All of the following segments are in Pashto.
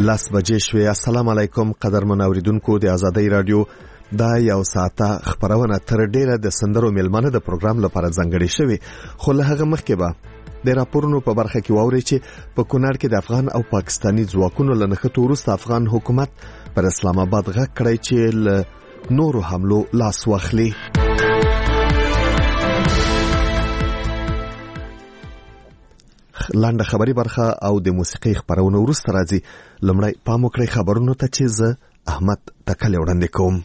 لاس بجې شوې. السلام علیکم قدرمن اوریدونکو د آزادۍ رادیو دا یو ساعته خبرونه تر ډیره د سندرو میلمانه د پروګرام لپاره ځانګړې شوې، خو له هغه مخکې به د راپورونو په برخه کې واوري چې په کونړ کې د افغان او پاکستاني ځواکونو له نښتو وروسته افغان حکومت پر اسلام آباد غږ کړی چې له نورو حملو لاس واخلي. لاندې خبري برخه او د موسیقي خبرونه وروسته راځي. لمړی پام وکړئ خبرونو ته چې زه احمد تکل وړاندې کوم.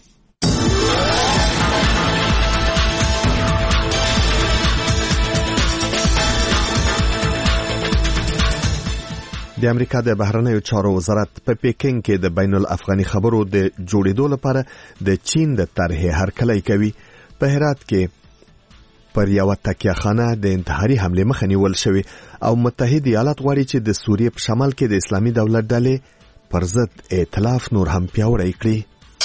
د امریکا د بهرنیو چارو وزارت په پیکینګ کې د بین الافغاني خبرو د جوړېدو لپاره د چین د طرحې هرکلی کوي. په هرات کې پر یو تکیهخانه د انتحاري حمله مخه نیول شوې او متحد ایالات غواړي چې د سوریې په شمال کې د اسلامي دولت ډلې پر ضد ائتلاف نور هم پیاوړی کړي.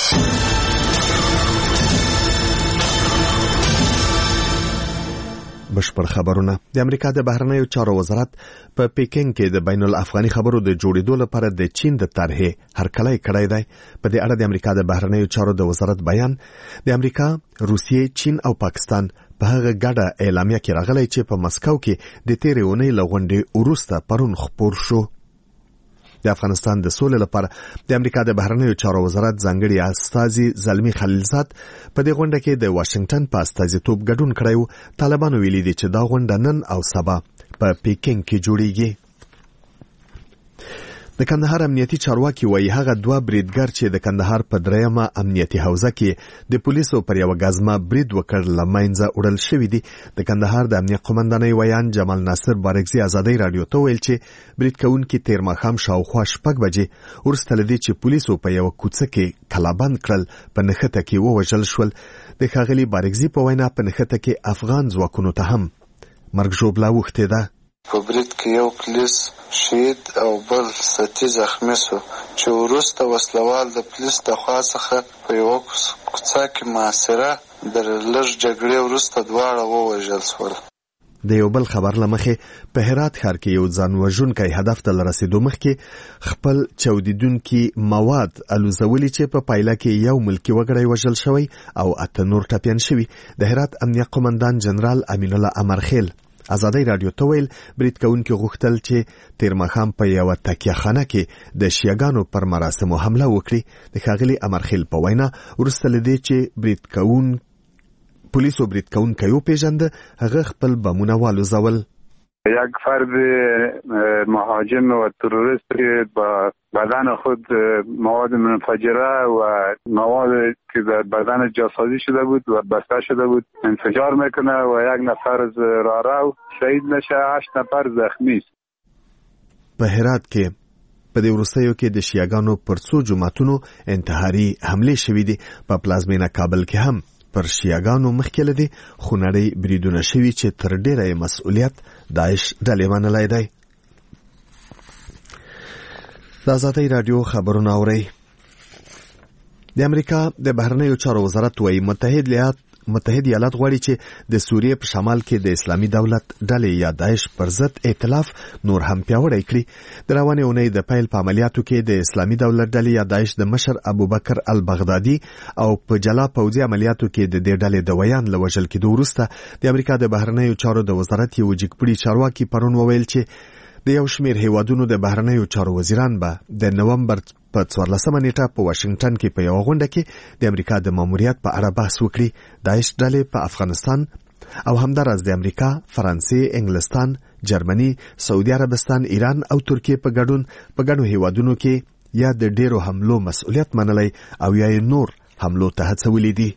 بشپړ خبرونه. د امریکا د بهرنیو چارو وزارت په پیکینګ کې د بین الافغاني خبرو د جوړېدو لپاره د چین د طرحې هرکلی کړی دی. په دې اړه د امریکا د بهرنیو چارو د وزارت بیان د امریکا، روسیې، چین او پاکستان په هغه ګډه اعلامیه کې راغلی چې په مسکو کې د تېرې اونۍ له غونډې وروسته پرون خپور شو. د افغانستان د سولې لپاره د امریکا د بهرنیو چارو وزارت ځانګړي استازي زلمی خلیلزاد په دې غونډه کې د واشنگټن په استازیتوب ګډون کړی و. طالبانو ویلي دي چې دا غونډه نن او سبا په پیکینګ کې جوړیږي. د کندهار امنیتي چارواکي وایي هغه دوه بریدګر چې د کندهار په دریمه امنیتي حوزه کې د پولیسو پر یو غازما برید وکړ لمنځه وړل شوی دي. د کندهار د امنیت قومندانۍ ویان جمال ناصر بارګزي آزادۍ رادیو ته ویل چې برید کوونکي تیر ماښام شاوخوا 6 بجې وروسته لدی چې پولیسو په یو کوڅه کې کلابند کړل په نښته کې ووژل شول. د ښاغلي بارګزي په وینا په نښته کې افغان ځواکونو ته هم مرګ ژوبله وختې ده. په برید کې یو پولیس شهید او بل سطحي زخمی شو چې وروسته وسلوال د پولیس د خوا څخه په یوه کوڅه کې محاصره د لږ جګړې وروسته دواړه ووژل شول. د یو بل خبر لمخې په هرات ښار کې یو ځان وژونکی هدف ته رسیدو مخکې خپل چاودیدونکي مواد الوزولي چې په پایله کې یو ملکی وګړی وژل شوی او 8 نور ټپیان شوي. د هرات امنیت قومندان جنرال امین الله امرخیل آزادۍ رادیو ته ویل برید کوونکي غوښتل چې تیر ماښام په یوه تکیهخانه کې د شیعاګانو پر مراسمو حمله وکړي. د ښاغلي امرخیل په وینا وروسته له دې چې پولیسو برید کوونکی وپېژنده هغه خپل بمونه والوزول. یک فرد مهاجم و تروریست با بدن خود مواد منفجره و مواد که در بدن جاسازی شده بود و بسته شده بود انفجار میکنه و یک نفر رارو شهید نشه، 8 نفر زخمی است. په هرات کې په دې وروستیو کې د شیعاګانو پر څو جماعتونو انتحاري حملې شوې دي. په پلازمینه کابل کې هم پر شیعاګانو مخکې لدی خونړی بریدونه شوي چې تر ډیره مسؤلیت داعش ډلې منلی دی. د آزادۍ رادیو خبرونه اورئ. د امریکا د بهرنیو چارو وزارت وایي متحد ایالات غواړي چې د سوریې په شمال کې د اسلامي دولت ډلې یا داعش پر ضد ائتلاف نور هم پیاوړی کړي. د روانې اونۍ د پیل په عملیاتو کې د اسلامي دولت ډلې یا داعش د مشر ابوبکر البغدادي او په جلا پوځي عملیاتو کې د دې ډلې د ویان له وژل کېدو وروسته د امریکا د بهرنیو چارو د وزارت یو جګپړي چارواکي پرون وویل چې د یو شمېر هیوادونو د بهرنیو چارو وزیران به د نومبر په 14 نیټه په واشنگټن کې په یو غونډه کې د امریکا د ماموریت په اړه بحث وکړي. داعش ډلې په افغانستان او همداراز د امریکا، فرانسې، انګلستان، جرمني، سعودي عربستان، ایران او ترکیه په ګډو هیوادونو کې یا د ډیرو حملو مسؤلیت منلی او یا نور حملو ته هڅولي دي.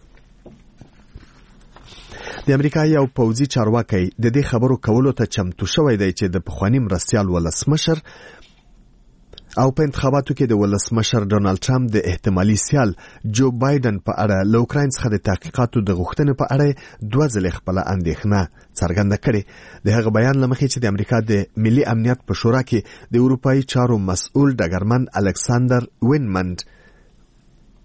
د امریکا یو پوځي چارواکي د دې خبرو کولو ته چمتو شوی دی چې د پخوانی مرستیال ولسمشر او په انتخاباتو کې د ولسمشر ډونالد ټرمپ د احتمالي سیال جو بایدن په اړه له اوکراین څخه د تحقیقاتو د غوښتنې په اړه 2 ځلې خپل اندېښنه څرګنده کړې. د هغه بیان لمخې چې د امریکا د ملي امنیت په شورا کې د اروپایي چارو مسؤل ډګرمن الکساندر وینمند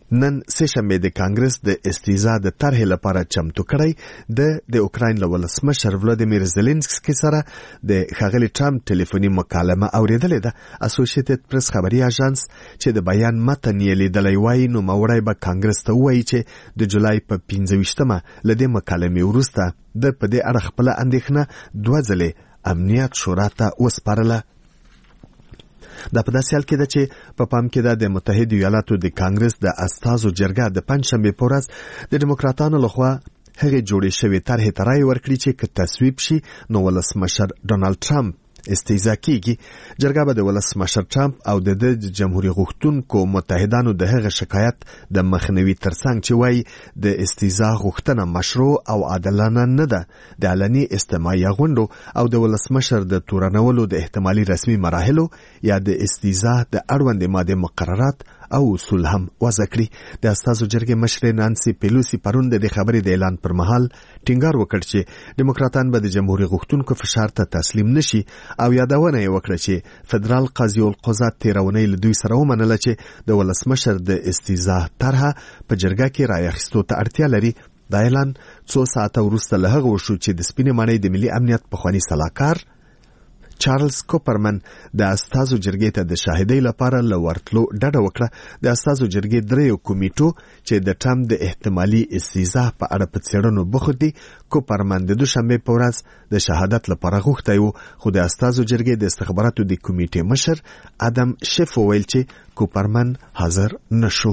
نن سهشنبه د کانګرس د استیزا د طرح لپاره چمتو کړی د اوکراین له ولسمشر ولادیمیر زيلنسکي سره د ښاغلي ټرمپ ټلیفوني مکالمه اوریدلې ده. اسوسییټډ پریس خبري اژانس چې د بیان متن یې لیدلی وایي نو مورای به کانګرس ته وایي چې د جولای په 15مه لدې مکالمې وروسته د په دې اړه خپل اندېښنه 2 ځلې امنیت شورا ته وسپارله. دا په داسې حال کې ده چې په پام کې د متحده ایالاتو د کانګرس د استازو جرګه د پنځشنبه په ورځ د ډیموکراتانو لخوا هغه جوړې شوې طرحې ته رای ورکړي چې که تصویب شي نو ولسمشر ډونالد ټرمپ استیزا کیږي. جرګه به د ولسمشر ټرمپ او د جمهوریت غوښتونکو متحدانو د هغه شکایت د مخنیوي ترڅنګ چې وایي د استیزا غوښتنه مشروع او عادلانه نه ده د علني استماعي غونډو او د ولسمشر د تورنولو د احتمالي رسمي مراحلو یا د استیزا د اړوند ماده مقررات او اصول هم وضع کړي. د استازو جرګې مشر نانسي پیلوسی پرون د خبرې د اعلان پر مهال ټینګار وکړ چې ډیموکراتان به د جمهوریت غوښتونکو فشار ته تسلیم نشي او یادونه یې وکړه چې فدرال قاضي القضات تیرونې له دوی سره ومنله چې د ولسمشر د استیزا طرحه په جرګه کې رای اخیستو ته اړتیا لري. دا اعلان 2 ساعته وروسته له هغه وشو چې د سپینې ماڼۍ د ملي امنیت پخوانی سلاکار چارلز کوپرمن د استازو جرګې ته د شاهدۍ لپاره لورتلو ډډه وکړه. د استازو جرګې 3 کمیټو چې د ټرمپ د احتمالي استیزا په اړه په څېړنو بوخت دي کوپرمن د دوشنبه په ورځ د شهادت لپاره غوښتی و خو د استازو جرګې د استخباراتو د کمیټې مشر ادم شیف ویل چې کوپرمن حاضر نشو.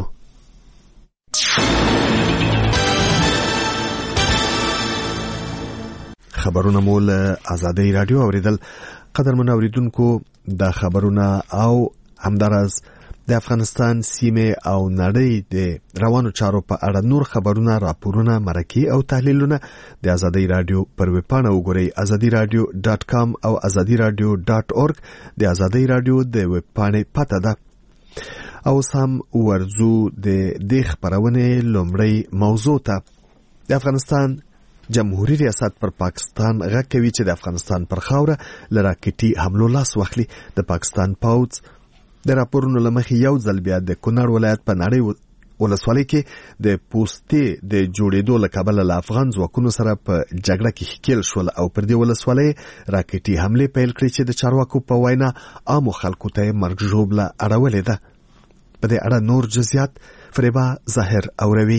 خبرونه مول آزادی رادیو اوریدل. قدرمن اوریدونکو د خبرونه او همدارز د افغانستان سیمه او نړۍ د روانو چارو په اړه نور خبرونه راپورونه مرکې او تحلیلونه د آزادی رادیو پر ویب پاڼه وګورئ azadiradio.com او azadiradio.org. د آزادی رادیو د ویب پاڼې پته ده. او سم ورزو د دې خبرونه لومړی موضوع ته. د افغانستان جمهوریت ریاست پر پاکستان غږ کوي چې د افغانستان پر خاوره ل راکټي حملو لاس واخلي. د پاکستان پوځ د راپورونو لمخې یو ځل بیا د کونړ ولایت په نړۍ ولسوالۍ کې د پوستې د جوړېدو له کبله له افغان ځواکونو سره په جګړه کې ښکیل شول او پر دې ولسوالۍ راکټي حملې پیل کړې چې د چارواکو په وینا عامو خلکو ته مرګ ژوبله اړولې ده. په دې اړه نور جزئیات فریبا ظاهر اوروي.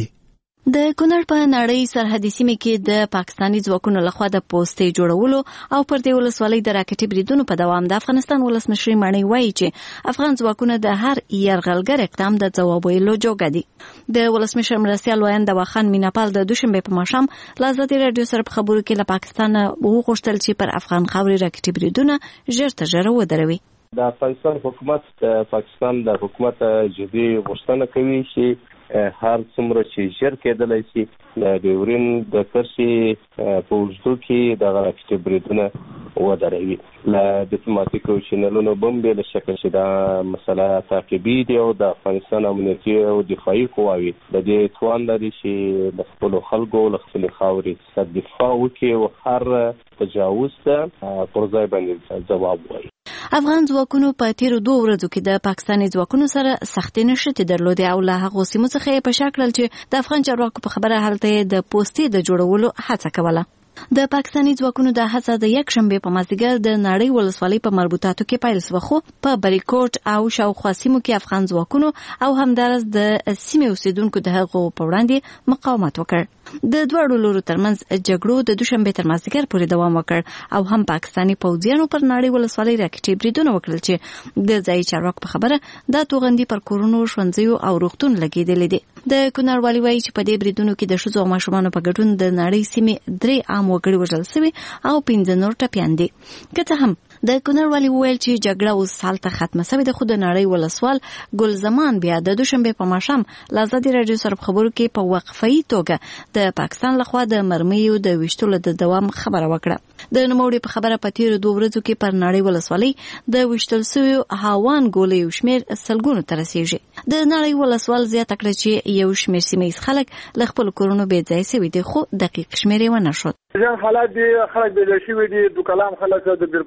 د کونړ په نړۍ سرحدي سیمه کې د پاکستاني ځواکونو لخوا د پوستې جوړولو او پر دې ولسوالۍ د راکټي بریدونو په دوام د افغانستان ولسمشر ماڼۍ وایي چې افغان ځواکونه د هر یرغلګر اقدام د ځواب ویلو جوګه دي. د ولسمشر مرستیال وایند واخان میناپال د دوشنبه په ماښام له آزادي رادیو سره په خبرو کې له پاکستان وغوښتل چې پر افغان خاورې راکټي بریدونه ژر تر ژره ودروي. د افغانستان حکومت د پاکستان د حکومت جدي غوښتنه کوي چې هر څومره چې ژر کېدلی شي د ډیورین د کرښې په اوږدو کې دغه راکټي بریدونه ودروي. له ډیپلوماتیکو چینلونو به هم بېله شکه چې دا مسله تعقیبي دي او د افغانستان امنیتي او دفاعي قواوې د دې توان لري چې د خپلو خلکو له خپلې خاورې دفاع وکړي او هر تجاوز ته پر ځای باندې ځواب وایي. افغان ځواکونو په تیرو 2 ورځو کې د پاکستاني ځواکونو سره سختې نښتې درلودې او له هغو سیمو څخه یې په شا کړل چې د افغان چارواکو په خبره هلته د پوستې د جوړولو هڅه کوله. د پاکستاني ځواکونو د هڅه د یکشنبه په مازدیګر د نړۍ ولسوالۍ په مربوطاتو کې پیل شو خو په بریکوټ او شاوخوا سیمو کې افغان ځواکونو او همدارس د سیمې اوسیدونکو د هغو په وړاندې مقاومت وکړ. د دوه لورو ترمنځ جګړو د دوشنبه تر مازدیګر پورې دوام وکړ او هم پاکستاني پوځیانو پر نړۍ ولسوالۍ راکټي بریدونه وکړل چې د ځای چارواکو په خبره د توغندي پر کورونو ښوونځیو او روغتون لګېدلې دي. د کونړ والي وایي چې په دې بریدونو کې د ښځو او ماشومانو په ګډون د نړۍ سیمې 3 عام وګړي وژل شوي او 15 نور ټپیان دي. که څه هم د کونړ والي وویل چې جګړه اوس هلته ختمه شوې ده خو د نړۍ ولسوال ګل زمان بیا د دوشنبه په ماښام له آزادي رادیو سره په خبرو کې په وقفه‌ای توګه د پاکستان لخوا د مرمیو د ویشتلو د دوام خبره وکړه. د نوموړي په خبره په تیرو 2 ورځو کې پر نړۍ ولسوالۍ د ویشتل شویو هاوان ګولې شمیر سلګونو ته رسیږي. د نړۍ ولسوال زیاته کړه چې یو شمیر سیمه خلک له خپل کورونو بې ځای شوي دي خو دقیق شمیر یې ونه شو. ځان حالات دي خلک بې ځای شوي دي. د کلام خلک د بیرکوټ خلک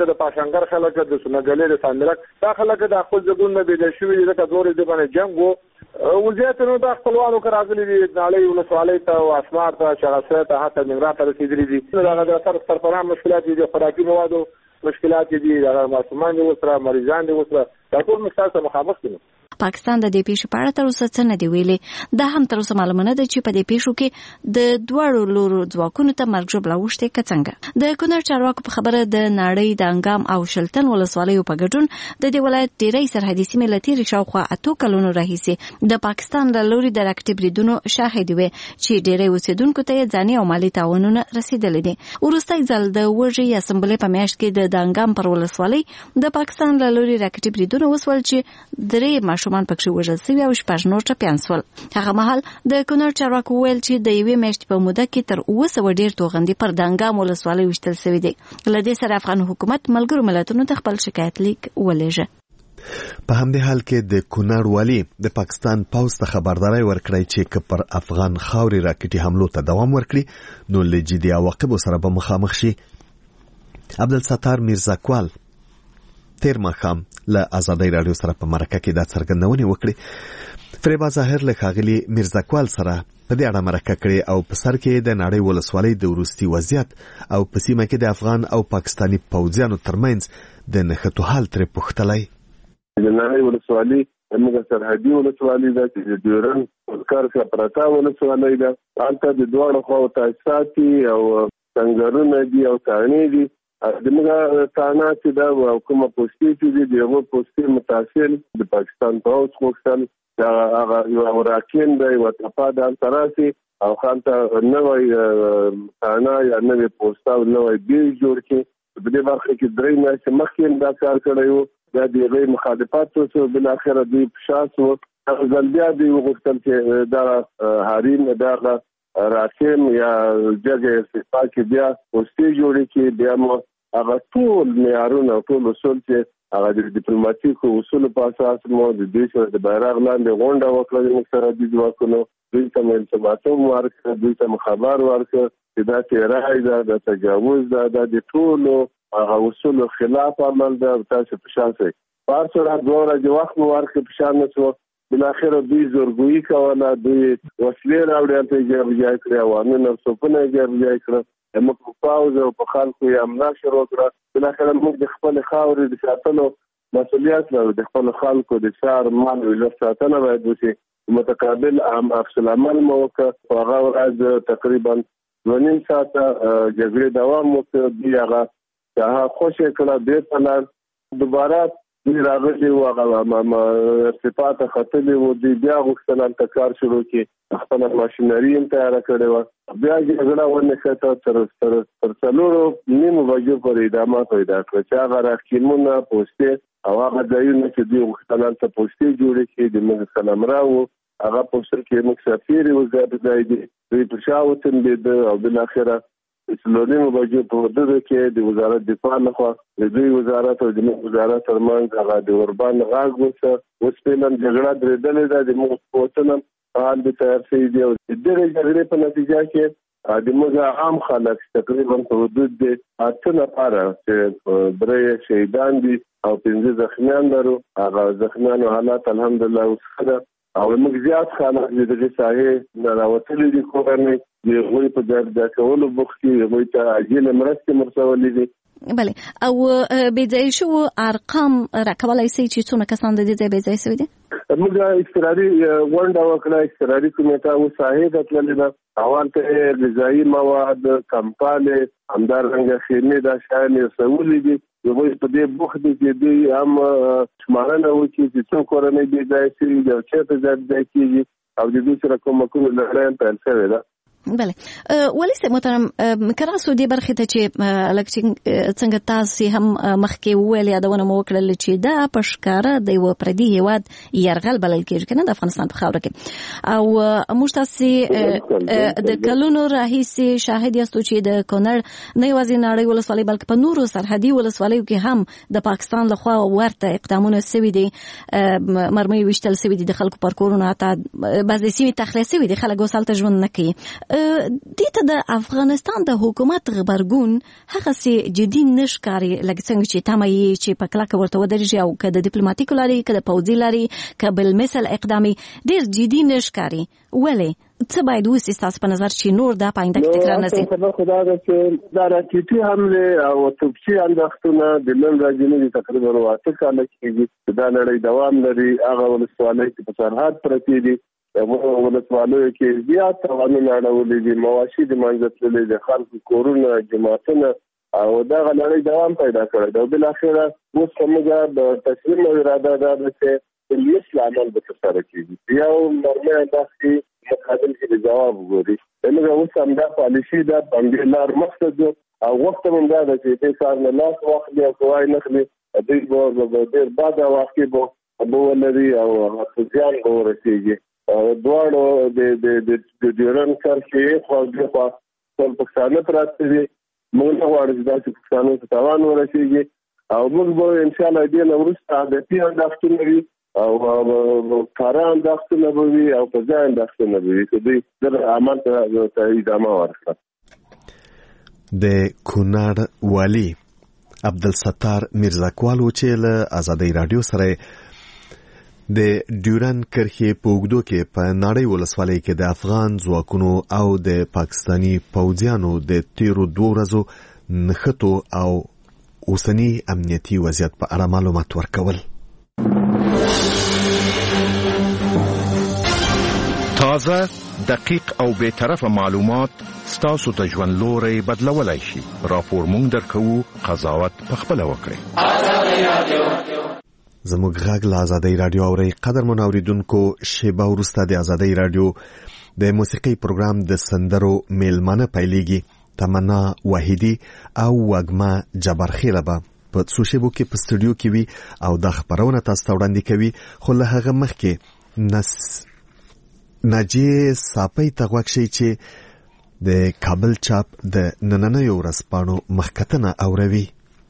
خلک د پاشانګر خلک د سنګلې د ساندرک دا خلک د خپل ځګون نه بيل شوی دي د دورې د باندې جنگ وو وزیت نو د خپلوانو کراغلي دي نالي ولسوالۍ ته او اسمار ته شړاسه ته حتی نګرا ته رسیدلي دي دا د سرپرست مشکلات دي خوراکي موادو مشکلات دي د ماسومان دي وسره مریضان دي وسره دا ټول مشکلات مخامخ دي. پاکستان د دې پیښې په اړه تر اوسه څه نه دی ویلي. دا هم تر اوسه معلومه نه ده چې په دې پیښو کې د دوړو لورو ځواکونو ته مرګ ژوبله وشته که څنګه. د کونړ چارواکو په خبره د نړۍ د انګام او شلتن ولسوالیو په ګډون د دې ولایت ډېری سرحدي سیمې له تېرې شاوخوا 8 کلونو راهیسې د پاکستان له لوري د راکټي بریدونو شاهد وي چې ډېری اوسېدونکو ته یې ځاني او مالي تاوانونه رسېدلي دي. وروستی ځل د وږي اسمبلې په میاشت کې د انګام پر ولسوالۍ د پاکستان له لوري راکټي بریدونه وسول چې 3 ماشومان پکې وژل شوي او 6 نور ټپیان شول. هغه مهال د کونړ چارواکو ویل چې د یوې میاشتې په موده کې تر 200 ډېر توغندي پر د انګام ولسوالۍ وشتل شوي دي. له دې سره افغان حکومت ملګرو ملتونو ته خپل شکایت لیک ولېږه. په همدې حال کې د کونړ والي د پاکستان پوځ ته خبرداري ورکړی چې پر افغان خاوري راکټي حملو ته دوام ورکړي نو له جدي عواقبو سره به مخامخ شي. عبدالستار میرزاکوال تیر ماښام له آزادۍ رادیو سره په مرکه کې دا څرګندونې وکړې. فریبا ظاهر له ښاغلي میرزاکوال سره په دې اړه مرکه کړې او په سر کې د نړۍ ولسوالۍ د وروستي وضعیت او په سیمه کې د افغان او پاکستاني پوځیانو ترمنځ د نښتو حال ترې پوښتلی. د نړۍ ولسوالۍ زموږ سرحدي ولسوالۍ ده چې د ډیورن کار څخه پرته ولسوالۍ ده. هلته د دواړو خواو تاسیسات او سنګرونه دي او تاڼې دي. دغه تانا چې دا کومه پوسټي چې دی هغه پوسټي متأثر د پاکستان پوځ خوښتل دا هغه یو راکین دی او تفاده تراسي او خانته نوې تانا یا نوې پوسټا او نوې بیل جوړ کې په دې برخه کې درې میاشتې مخکې دا کار کړی دا د غیر مخالفت او بل اخر دی شاسو ځلبیا دی وغوښتل چې دا حریم دا راکین یا جګه صفات بیا پوسټي جوړ کې بیا مو هغه ټول معیارونه او ټول اصول چې هغه د ډیپلوماټیکو اصولو په اساس مو د دې سره د بیرغ لاندې غونډه وکړه د مقصدي ځواکونو دوی ته التماسوم ورکړه دوی ته خبر ورکړه چې دا تیرای دا د تجاوز دا د ټولو هغه اصولو خلاف عمل دا تاسو په شان سي پارسره دوره د وخت ورکړه په شان نشو بل اخر دوی زورګوي کوله دوی وسلې راوړل ته جوړ کړی او امن صفونه جوړ کړی موږ پاوز او په خلکو یې امنا شروع کړه بل اخر موږ د خپل خاورې د ساتلو مسؤلیت لرو د خپل خلکو د شهر مال او ساتنه باید وشي متقابل عکس العمل مو وکړ هغه ورځ تقریبا 2.5 ساعته جګړې دوام وکړ دی هغه خوشې کړه د پلان دوباره دی راغلی او هغه صفات خطلې و دی بیا غوښتل کار شروع کړي خپل ماشينري تیار کړي و بیا جګړه ونښته تر څلورو نیمو بجو پورې ادامه پیدا کړه چې هغه راکیمونه پوسټي او هغه ځایونه چې دوی غوښتل ته پوسټي جوړ کړي د موږ سلام راو هغه پوسټر کې موږ سفیر وزارت دی دوی په شاوتن دي او بل اخره اسلامي بجو په ودره کې د وزارت دفاع لخوا د دوی وزارت او د وزارت ترمنځ هغه د اوربان غاګ وسه وسپلن جګړه درېدلې ده د موږ پوتنم حال به تیار شي دی او د دې جګړې په نتیجه کې د موږ عام خلک تقریبا په حدود د 8 نفر چې درې شهیدان دي او 15 زخمیان لرو هغه زخمیانو حالات الحمدلله وسره او موږ زیات خلک د دې ساحې راوتلي دي کورنۍ د غوي په درد کولو بوختي غوي ته اجل مرسته مرسولې دي بله او بيځای شو ارقام راکولای شي چې څونه کسان د دې بيځای شوی دي موږ استراري ونډه وکړه استراري کومه او صاحب تللی دا اول ته غذایی مواد کمپاله همدارنګه خیمه دا شامل سولې دي یو په دې بوخت کې دی هم شمارنه وکړي چې څو کورنۍ بيځای شي د چېرته ځای کېږي او د دې سره کوم لري په الفه ده بله ولی سه محترم کراسو دی برخه ته چې الکترین څنګه تاسو هم مخکې ویل یادونه مو وکړل چې دا پښکاره د یو پردي هیواد يرغل بلل کېږي کنه د افغانستان په خاوره کې او موږ تاسو د کلونو راهیسي شاهد یاستو چې د کونړ نه یوازې نړۍ ولسوالۍ بلکې په نورو سرحدي ولسوالیو کې هم د پاکستان لخوا ورته اقدامونه سوي دي مرمۍ وشتل سوي دي د خلکو پر کورونه ته بعضې سیمې تخلیه سوي دي خلک وسالته ژوند نه کوي دې ته د افغانستان د حکومت غبرګون هغه سي جدي نشکاري لکه څنګه چې تمه یې چې په کلکه ورته ودرېږي او که د ډیپلوماټیکو لارې که د پوځي لارې که بالمثل اقدامي ډېر جدي نشکاري. ولې څه باید وسي ستاسو په نظر چې نور دا په آینده کې تکرار نه شي؟ خدا دا چې دا راکټي حمله او توپچي انداختونه د نن ورځې نه تقریبا 8 کاله کېږي دا لړۍ دوام لري. هغه ولسوالۍ چې په سرحد پرتې دي ولسوالیو کې زیات قوانین اړولې دي، مواشي د منځتلې د خلکو کورونه جماعتونه او دا لړۍ دوام پیدا کړی دا بل اخره اوس کومه د تسلیم اراده ده چې پولیس عمل به ترسره کیږي. یو مرمه انداخي مقابل کې جواب وګوري دغه اوس هم دا پالیسي دا باندې لار مقصد او وخت هم دا چې د کار نه لاس وخت دی او کوای نه خلی د ډیر بعد وخت به ولري او ځان ورسیږي. دواړو د ډیورن کرښې خو د پاکستان پراته دي. موږ غواړو چې دا چې پاکستان ته تاوان ورسیږي او موږ به ان شاء الله دې نورسته د پیان داختونه او کاران داختونه وي او په ځان داختونه وي چې د عمل ته ادامه ورکړي. د کونړ والی عبدالستار میرزاکوال چې له آزادۍ رادیو سره د ډیورن کرښې په اوږدو کې په ناړۍ ولسوالۍ کې د افغان ځواکونو او د پاکستاني پوځیانو د تیرو 2 ورځو نښتو او اوسنی امنیتي وضعیت په اړه معلومات ورکول. تازه، دقیق او بی‌طرفه معلومات ستاسو د ژوند لوري بدلولای شي. راپور مونږ درکوو، قضاوت پخپله وکړئ. زموږ غږ له آزادۍ رادیو اورئ. قدرمن اوریدونکو، شیبه وروسته د آزادۍ رادیو د موسیقۍ پروګرام د سندرو میلمانه پیلېږي. تمنا واحدي او وږمه جبرخیله به په څو شیبو کې په سټوډیو کې وي او دا خبرونه تاسو ته وړاندې کوي. خو له هغه مخکې ناجیه صاپۍ ته غوږ شئ چې د کابل چاپ د نننیو ورځپاڼو مخکتنه اوروي.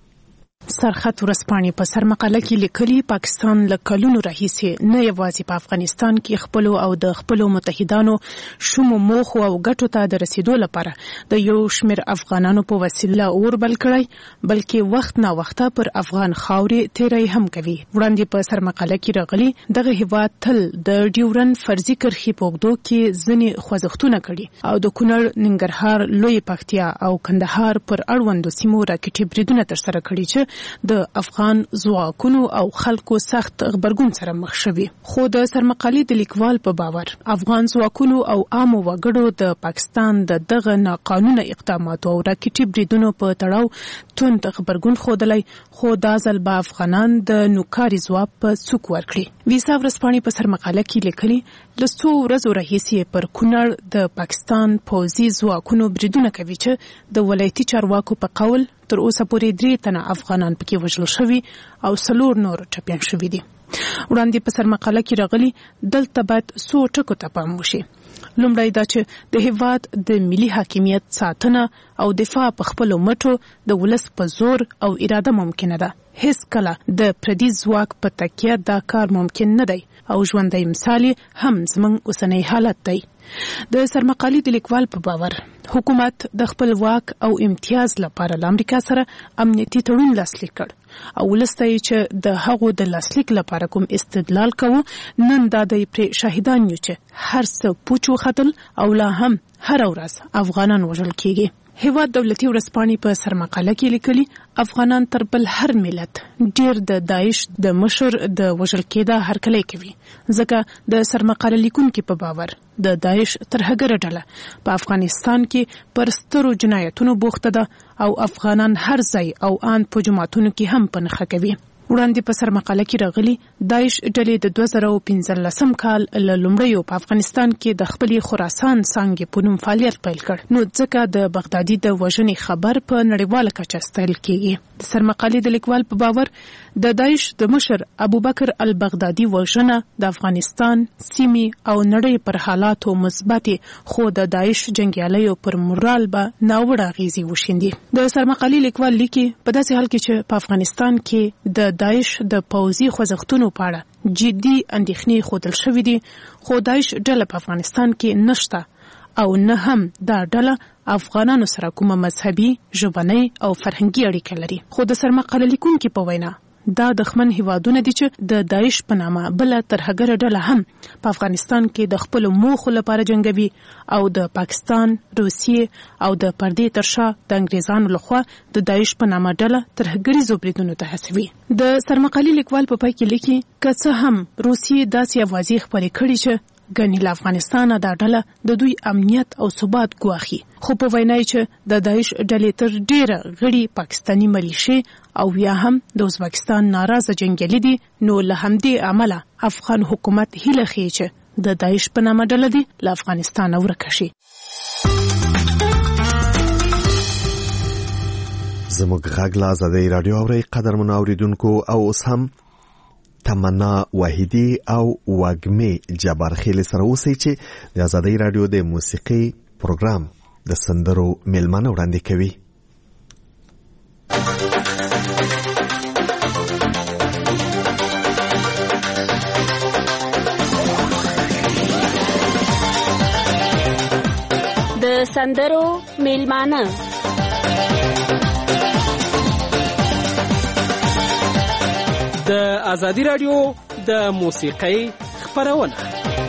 سرخط ورځپاڼې په سرمقاله کې لیکلي پاکستان له کلونو راهیسې نه یوازې په افغانستان کې خپل او د خپل متحدانو شومو موخو او ګټو ته د رسیدو لپاره د یو شمېر افغانانو په وسیله اوربل کړی، بلکې وخت نا وخته پر افغان خاورې تیری هم کوي. وړاندې په سرمقاله کې راغلي دغه هیواد تل د ډیورن فرضي کرښې په اوږدو کې ځینې خوځښتونه کړي او د کونړ، ننګرهار، لوی پکتیا او کندهار پر اړوندو سیمو راکټي بریدونه ترسره کړي چې د افغان ځواکونو او خلکو سخت غبرګون سره مخ شوي. خو د سرمقالې د لیکوال په باور افغان ځواکونو او عامو وګړو د پاکستان د دغه ناقانونه اقداماتو او راکټي بریدونو په تړاو توند غبرګون ښودلی، خو دا ځل به افغانان د نوکاري ځواب په څوک ورکړي. ویسا ورځپاڼې په سرمقاله کې لیکلي له څو ورځو راهیسې پر کونړ د پاکستان پوځي ځواکونو بریدونه کوي چې د ولایتي چارواکو په قول تر اوسه پورې 3 تنه افغانان پکې وژل شوي او 4 نور ټپیان شوي دي. وړاندې په سرمقاله کې راغلي دلته باید څو ټکو ته پام وشي. لومړی دا چې د هیواد د ملي حاکمیت ساتنه او دفاع په خپلو مټو د ولس په زور او اراده ممکنه ده. هیڅ کله د پردي ځواک په تکیه دا کار ممکن نه دی او ژوندی مثال هم زموږ اوسنی حالت دی. د سرمقالې د لیکوال په باور حکومت د خپل واک او امتیاز لپاره له امریکا سره امنیتي تړون لاسلیک کړ او ولسته چې د هغو د لاسلیک لپاره کوم استدلال کوو نن دا د پرې شاهدان یو چې هر څه پوچو خطل او لا هم هر ورځ افغانان وژل کیږي. هیواد دولتي ورځپاڼې په سرمقاله کې لیکلي افغانان تر بل هر ملت ډیر د داعش د مشر د وژل کېدا هرکلی کوي، ځکه د سرمقاله لیکونکو په باور د داعش ترهګره ډله په افغانستان کې پر سترو جنایتونو بوخته ده او افغانان هر ځای او آن په جماعتونو کې هم په نښه کوي. وړاندې په سرمقاله کې راغلي داعش ډلې د 2015 کال له لومړیو په افغانستان کې د خپلې خراسان څانګې په نوم فعالیت پیل کړ، نو ځکه د بغدادي د وژنې خبر په نړیواله کچه ستایل کېږي. د سرمقالې د لیکوال په باور د داعش د مشر ابوبکر البغدادي وژنه د افغانستان سیمې او نړۍ پر حالاتو مثبتې خو د داعش جنګیالیو پر مورال به ناوړه اغیزې وشیندي. د سرمقالې لیکوال لیکي په داسې حال کې چې په افغانستان کې د داعش د پوځي خوځښتونو په اړه جدي اندېښنې ښودل شوې دي، خو داعش ډله په افغانستان کې نشته او نه هم دا ډله افغانانو سره کومه مذهبي، ژبنۍ او فرهنګي اړیکه لري. خو د سرمقاله لیکونکي په وینا دا دښمن هیوادونه دي چې د داعش په نامه بل ترهګره ډله هم په افغانستان کې د خپل موخو لپاره جنگوي او د پاکستان، روسیې او د پردې ترشا د انګریزانو لخوا د داعش په نامه ډله ترهګریزو بریدونو ته هڅوي. د سرمقالي لیکوال په پای کې لیکي که څه هم روسیې داسې اوازې خپرې کړي چې ګنې له افغانستانه دا ډله د دوی امنیت او ثبات ګواښي، خو په وینا یې چې د داعش ډلې تر ډیره غړي پاکستاني ملیشې او یا هم د ازبکستان ناراضه جنګیالي دي، نو له همدې امله افغان حکومت هیله ښیي چې د داعش په نامه ډله دي له افغانستانه ورکه شي. زموږ غږ له آزادۍ راډیو اورئ قدرمنو اوریدونکو، او اوس هم تمنا واحدی او وږمې جبار خیل سره اوسئ چې د آزادۍ راډیو د موسیقي پروګرام د سندرو میلمانه وړاندې کوي. د سندرو میلمانه د آزادی راډیو د موسیقۍ خپرونه.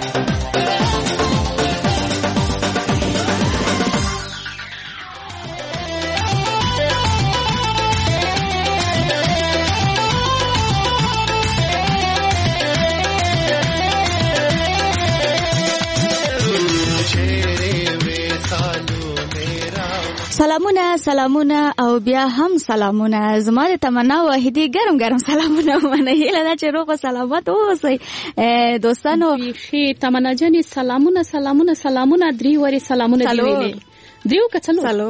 سلامونه او بیا هم سلامونه. زما د تمنا واحدی ګرم ګرم سلامونه منه هیله ده چې روغ او سلامت اوسئ دوستانو. بیخي تمنا جانې سلامونه درې وری سلامونه دی ویلې دیو کچلو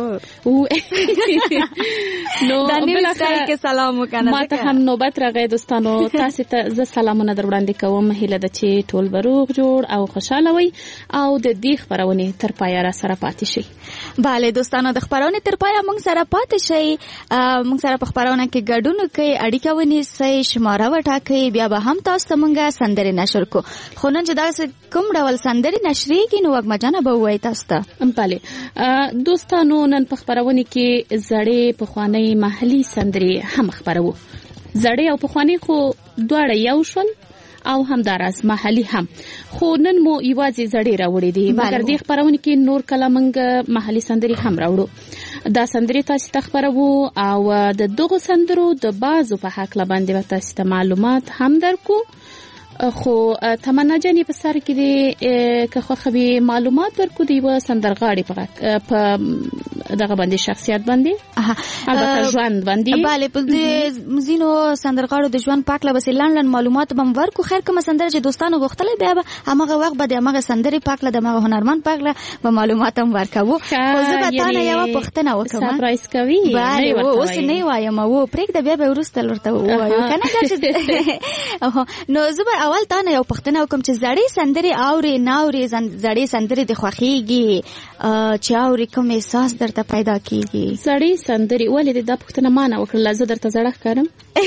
نو دانیوستای کې سلام وکنه. ما ته هم نوبت راغی دوستانو، تاسو ته ز سلامونه در وړاندې کوم. هیله ده چې ټول بروغ جوړ او خوشاله وي او د دې خبرونه تر پایه را سره پاتې شي. bale دوستانو د خبرونه تر پایه موږ سره پاتې شي، موږ سره په خبرونه کې ګډون کوي، اړیکه ونیسئ، شماره وټاکئ، بیا به هم تاسو ته موږ سندرې نشر کو. خو نن چې دا کوم ډول سندرې نشریږي نو وګمجانه به وایي تاسو ته. bale دوستانو نن په خبرونه کې زړې پخوانی محلي سندرې هم خبرو. زړې او پخوانی خو دواړه یو شول او هم دراز محلي هم، خو نن مو یوازې زړې راوړې دي، مګر دې خبرونه کې نور کله موږ محلي سندرې هم راوړو. دا سندرې تاسو ته خبرو او د دغه سندرو د بازو په حق باندې تاسو ته معلومات هم درکو. خو تمنا جانې په سر کې دې که خو خبي معلومات ورکو دی و سندرغاړي په دغه باندې شخصیت باندې البته ژوند باندې. bale په دې زینو سندرغاړو د ژوند پاک لا بس لاندن معلومات بم ورکو. خیر کوم سندر چې دوستانو غوښتل بیا به هغه وخت به هغه سندرې پاک لا د هغه هنرمند پاک لا به معلومات هم ورکو. خو زه به تاسو یو پوښتنه وکم. سرپرایز کوي. bale اوس نه وایم و پرېک د بیا به ورستل ورته وایو کنه چې نو زه اول تا نه یو پښتنه وکم چې زړې سندرې اوري ناوري زړې سندرې د خوخيږي چې اوري کوم احساس درته پیدا کیږي. زړې سندرې ولې د پښتنه مانه وکړه زه درته زړه ښکارم؟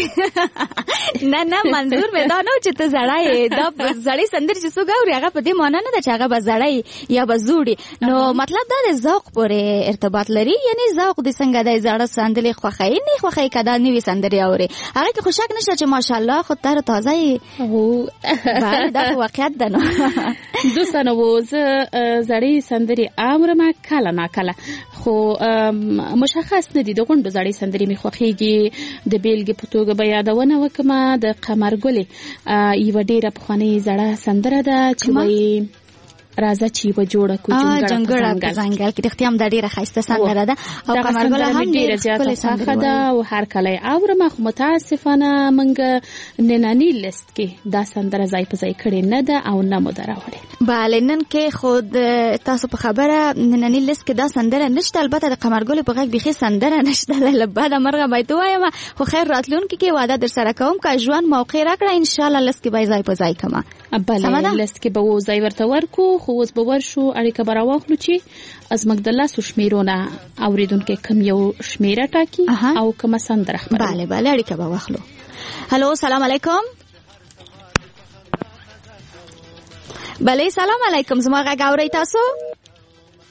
نه منظور مې دا نه چې ته زړای دا زړې سندرې چې څوک اوري هغه په دې معنی نه ده چې هغه به زړای یا به زوړي. نو مطلب دا د ذوق پورې ارتباط لري، یعنی ذوق د څنګه د زړه سندرې خوخی نه خوخی کدا نوې سندرې اوري هغه کې خوشاک نشته چې ماشاءالله خود تر تازه بله دا واقعیت ده. نو دوستانو زه زړې سندرې اورم کله ناکله، خو مشخص نه دي. د غونډو زړې سندرې مې خوښېږي. د بیلګې په توګه به یادونه وکړم د قمرګلې یوه ډېره پخوانۍ زړه سندره ده چې وایي راځه چې به جوړه کو جنګړه په ځنګل کې. رښتیا هم دا ډېره ښایسته سندره ده او قمرګل هم ډېره زیاته خوښه ده او هر کله اورم. خو متاسفانه موږ نننی لیست کې دا سندره ځای په ځای کړې نه ده او نه مو ده راوړې. bale نن کې خود تاسو په خبره نننی لیست کې دا سندره نشته، البته د قمرګل په غږ بيخي سندره نشته. لبا د مرغه باید وایم، خو خیر راتلونکي کې وعده در سره کوم که ژوند موقع راکړه ان شاء الله لیست کې به ځای په ځای کما. bale لیست کې به ځای ورته ورکو. خو اوس به ورشو اړیکه به راواخلو چې ازمږ د لاسو شمیرونه اوریدونکو کم یو شمیره ټاکي او کومه سندره خبره. bale اړیکه به واخلو. هلو سلام علیکم. bale سلام علیکم. زما غږ اورئ تاسو؟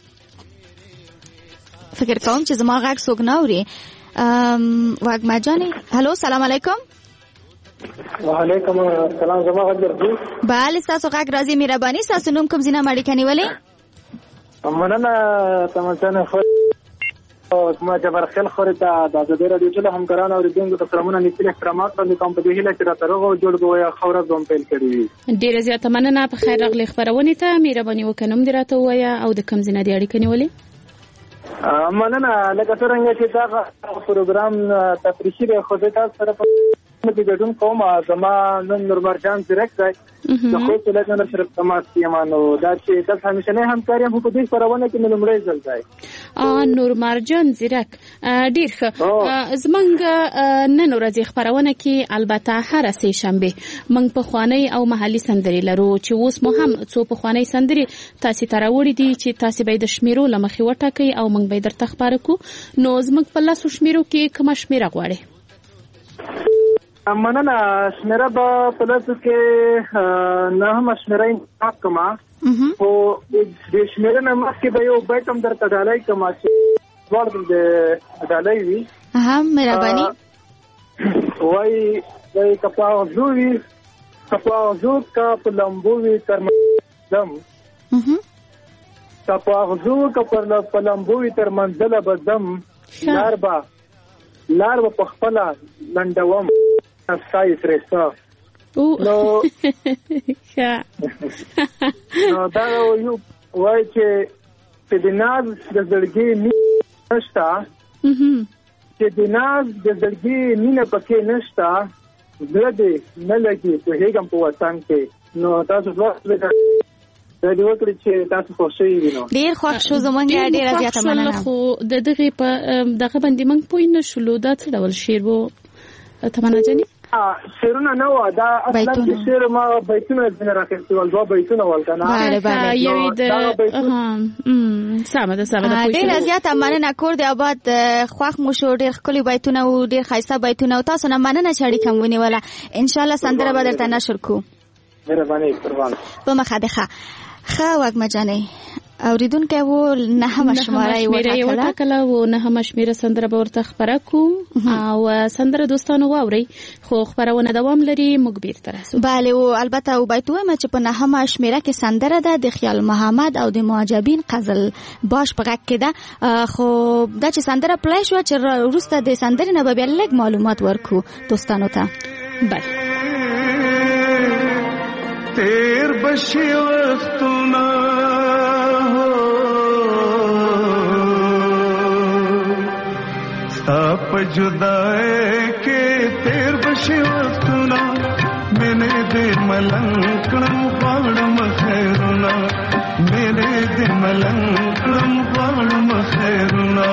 فکر کوم چې زما غږ څوک نه اوري. واګما جانې هلو سلام علیکم. وعلیکم السلام. زما غږ درځي؟ بله ستاسو غږ راځي. مهرباني ستاسو نوم کوم ځای نه اړیکه نیولې؟ مننه تمسنه خو ما جبر خل خوري ته د ازادي رادیو ټول همکاران او ریډینګ ته سلامونه نیول احترامات باندې کوم په دې هیله چې راته روغ جوړ کوی خوره زوم پیل کړی. ډیره زیاته مننه. په خیر راغلی خبرونه ته مهرباني وکنم دراته وایا او د کوم ځای نه اړیکه نیولې؟ مننه. لکه څنګه چې دا پروګرام تفریحي دی خو د تاسو سره په ګډون کوم. زما نن نورمرجان زیرک دی د خو څه لږه سره تماس کیمانو دا چې تاسو همیشه نه همکاري هم په دې سرهونه کې لومړی ځل دی. نورمرجان زیرک ډیر ښه. زمونږ نن ورځې خبرونه کې البته هر سه شنبه موږ په خوانی او محلي سندري لرو چې اوس مو هم څو په خوانی سندري تاسو تراوړي دي چې تاسو به د شمیرو لمخې وټاکي او موږ به درته خبرو کو. نو زموږ په لاسو شمیرو کې کوم شمیره غواړي؟ مننه. شمیره به په لاسو کې نه هم شمیره انتخاب کما او د شمیره نه مخکې به یو بیت هم درته ډالۍ کما چې ورته د ډالۍ وي. مهرباني. وای کپاوزوي کا پلمبوي ترمنځم کپاوزو کا پلمبوي ترمنځله بدم لار به پخپله لنډوم سای فرستا. نو دا یو وای چې د ناز د زړګي نشتا چې د ناز د زړګي مینه پکې نشتا زړه دې نه لګي په هیګم په وطن کې. نو تاسو وخت د دې وکړي چې تاسو خوشي وینئ. ډیر خوښ شو زمونږ ډیر زیاته مننه. خو دغه په دغه باندې موږ پوه نه شولو دا څه ډول شعر وو تمنا جاني؟ شعرونه نه و دا اصلا شعر ما بیتونه ځنه راکړل دوه بیتونه ولکنه. بله یوه د سمه ده ډیر زیاته مننه. کور دی آباد خوښ مو شو. ډیر ښکلي بیتونه او ډیر ښایسته بیتونه او تاسو نه مننه چې اړیکه مو ونیوله. ان شاء الله سندره به درته نشر کو. مهرباني قربان. په مخه ده ښه واګما جانې اوریدونکو و نه هم شماره وټاکله و نه هم شمیره سندره به ورته خبره کو او سندره دوستانو واوري خو خبرونه دوام لري موږ بیرته راځو. بله او البته او بیت وایم چې په نه هم شمیره کې سندره ده د خیال محمد او د معجبین قزل باش په غږ کې ده. خو دا چې سندره پلی شو چې وروسته د سندرې نه به بیا لږ معلومات ورکو دوستانو ته. بله تیر بشي وختونه ستا په جدای کې تیر بشي وختونه مینه دې ملنګ کړم غواړم خیرونه مینه دې ملنګ کړم غواړم خیرونه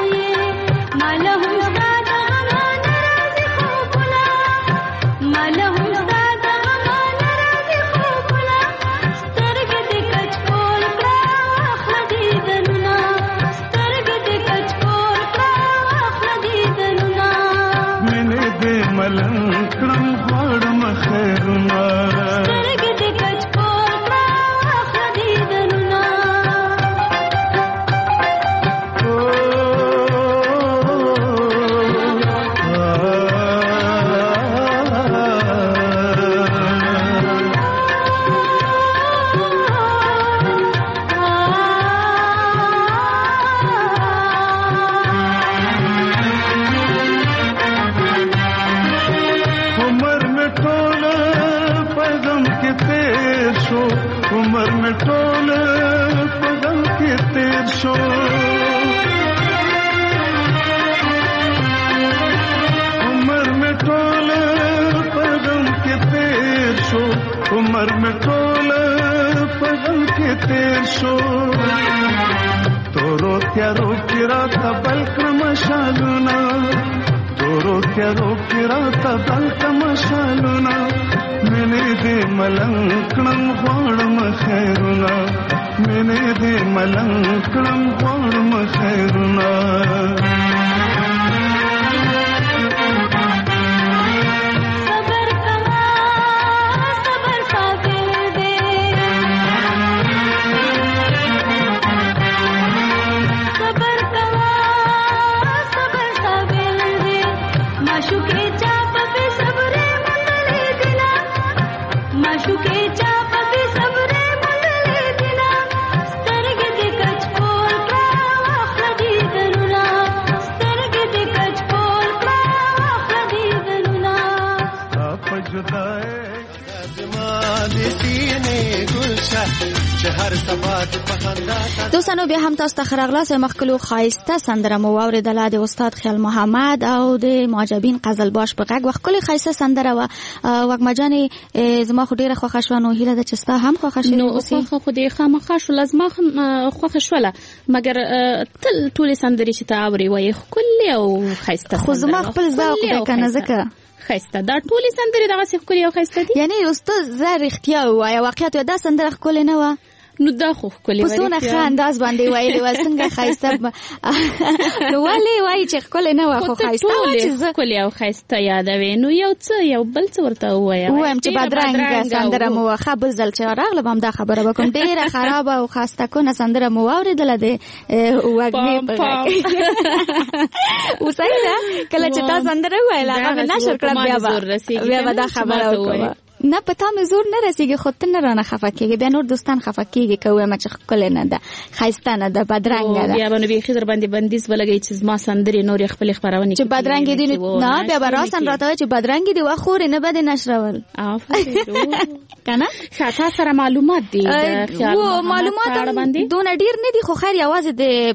Hello. में टोल पगम के तेर शो उम्र में टोल पगम के तेर शो उम्र में टोल पगम के तेर शो तोरो त्यारो किरा तबल क्रमशालुना तोरो त्यारो किरा तबल क्रमशालुना मैंने दे मलंकणम वाणम खैरुना मैंने दे मलंकणम वाणम खैरुना دوستانو بیا هم تاسو ته خراغلاس مخکلو خایسته سندره مو واوریدله د استاد خیال محمد او د معجبین قزلباش په غږ وخکلو خایسته سندره و وګما جان زما خو ډیره خوښه شو نو هیله ده چې ستا هم خوښه شي نو خو دې خامخا شو لازم خوښه شوله مګر تل ټول سندري چې تا اوري وای خکل او خایسته خو زما خپل ذوق ده کنه ځکه خایسته دا ټول سندري دغه څه خکل او خایسته دي یعنی استاد زه رښتیا وای واقعیت دا سندره خکل نه و نو دا خو خولي وایي په څونه انداز باندې وایي وسنګ خایسته نو ولې وایي چې خولي نه واخو خایسته چې خولي او خایسته یادوي نو یو څه یو بل څه ورته وایي وایم چې بدرنګ سندره مو واخه بل ځل چې راغله هم دا خبره وکم ډیره خراب او خاسته کنه سندره مو اوریدله دي وګنی په وسایله کله چې تاسو سندره وایله هغه نشر کړم بیا دا خبره وکړه نه پتا مې زور نه رسیږي خو ته نه رانه خفه کېږي بیا نور دوستان خفه کېږي که وایم چې ښکلې نه ده ښایسته نه ده بدرنګه ده بیا به نو بیخي در باندې بندیز ولګوي چې زما سندرې نورې خپلې خپرونې چې بدرنګې دي نه بیا به راسن راته وایي چې بدرنګې دي وخورې نه به دې نشرول که نه ښه تا سره معلومات دي معلومات دونه ډېر نه دي خو خیر یوازې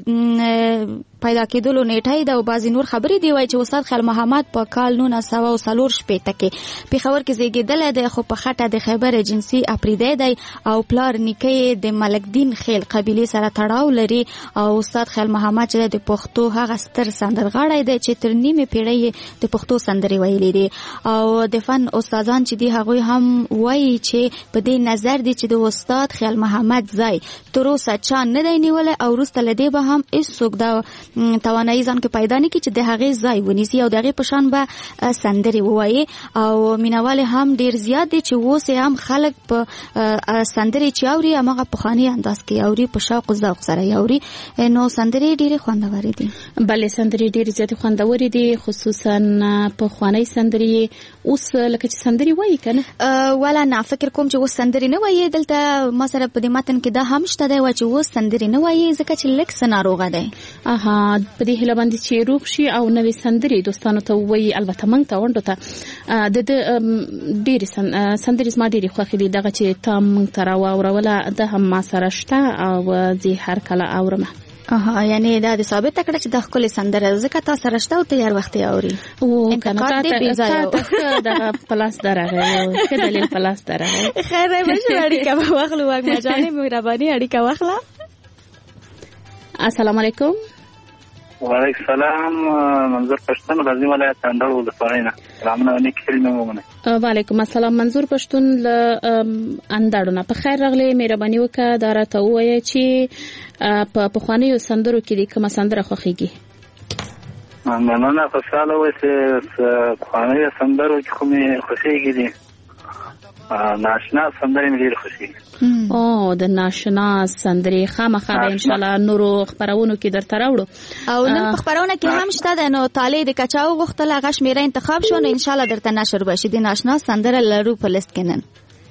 د پیدا کېدلو نیټه ده او بعضې نور خبرې دی وایي چې استاد خیال محمد په کال 1940 کې پېښور کې زیږېدلی دی خو په خټه د خیبر جنسي اپریدی دی او پلار نیکه د ملک دین خیل قبیلې سره تړاو لري او استاد خیال محمد چې د پښتو هغه ستر سندرغاړی دی چې تر نیمې پیړۍ د پښتو سندرې ویلې دي او د فن استادان چې دي هغوی هم وایي چې په دې نظر دي چې د استاد خیال محمد ځای تر اوسه چا نه دی نیولی او وروسته له دې به هم هېڅوک دا توانایي ځان کې پیدا نه کړي چې د هغې ځای ونیسي او د هغې په شان به سندرې ووایي او مینهوالې هم ډېر زیات دي چې اوس هم خلک په سندرې چې اوري هماغه پخواني انداز کې اوري په شوق او ذوق سره یې اوري نو سندرې ډېرې خوندورې دي بلې سندرې ډېرې زیاتې خوندورې دي خصوصا پخوانۍ سندرې اوس لکه چې سندرې وایي که نه ولا نه فکر کوم چې اوس سندرې نه وایي دلته ما سره په دې متن کې دا هم شته دی چې اوس سندرې نه وایي ځکه چې لږ څه ناروغه دی په دې هیله باندې چې روغ شي او نوې سندرې دوستانو ته وایي البته موږ ته ونډو ته د ډېرې سندرې زما ډېرې خوښې دي دغه چې تا موږ ته راواوروله ده هم ما سره شته او زه هر کله اورم یعنی دا د ثابته کړه چې دا ښکلې سندره ځکه تا سره شته او ته یې هر وخت یې اوري انتقاد دې بې ځایه دغه په لاس درغی ښه دلیل په لاس درغی خیر دی بشه اړیکه به واخلو وږمه جانې مهرباني اړیکه واخله السلام علیکم وعلیکم السلام منظور پښتون غزنی ولایت اندړ ولسوالۍ نه سلامونه نیک کلمه ومنه وعلیکم السلام منظور پښتون له اندړ نه په خیر راغلی مهرباني وکړه دا راته ووایه چې په پخوانیو سندرو کې دې کومه سندره خوښېږي مننه خوشحاله اوسې پخوانیو سندرو کې خو مې خوښېږي دي ناشنا سندرې مې ډېرې خوښېږي او د ناشنا سندرې خامخا به انشاءالله نورو خپرونو کې درته راوړو او نن په خپرونه کې هم شته ده نو طالع د کچا وغوښتله هغه شمېره انتخاب شو نو انشاءالله درته نشر به شي د ناشنا سندره لرو په لیست کې نن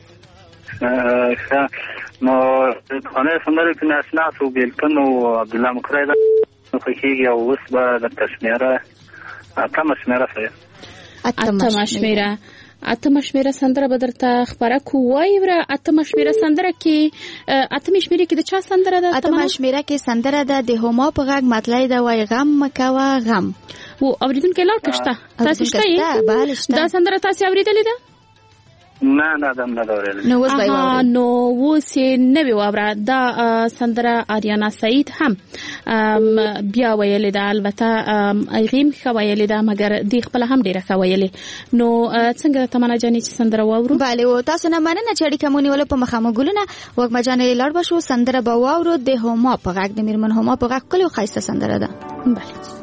نو پخوانیو سندرو کې ناشنا څو بېلتون او عبدالله مکری ده خوښېږي او اوس به درته شمېره اتمه شمېره ښیي اتمه شمېره اتمه شمیره سندره به درته خبره کوی وره. اتمه شمیره سندره کې اتمه شمیره کې د چا سندره ده؟ اتمه شمیره کې سندره ده د هما په غږ مطلع ده وای غم مکوا غم. او اوریدونکو لار کشته تاسو شته دا سندره تاسو اوریدلې ده؟ نه دم نه اورېدل. نو اوس به نو اوس نه وی وره. دا سندره آریانا سعید هم بیا ویلې ده. البته ایغیم خو ویلې ده مګر دی خپل هم ډیره خو ویلې. نو څنګه تمنا جانې چې سندره واورو؟ bale او تاسو نه مننه چې اړیکه مونږ ول په مخامخ ګلونه وګ مجانې لړ بشو سندره به واورو د هما په غږ د میرمن هما په غږ کلو خاصه سندره ده. bale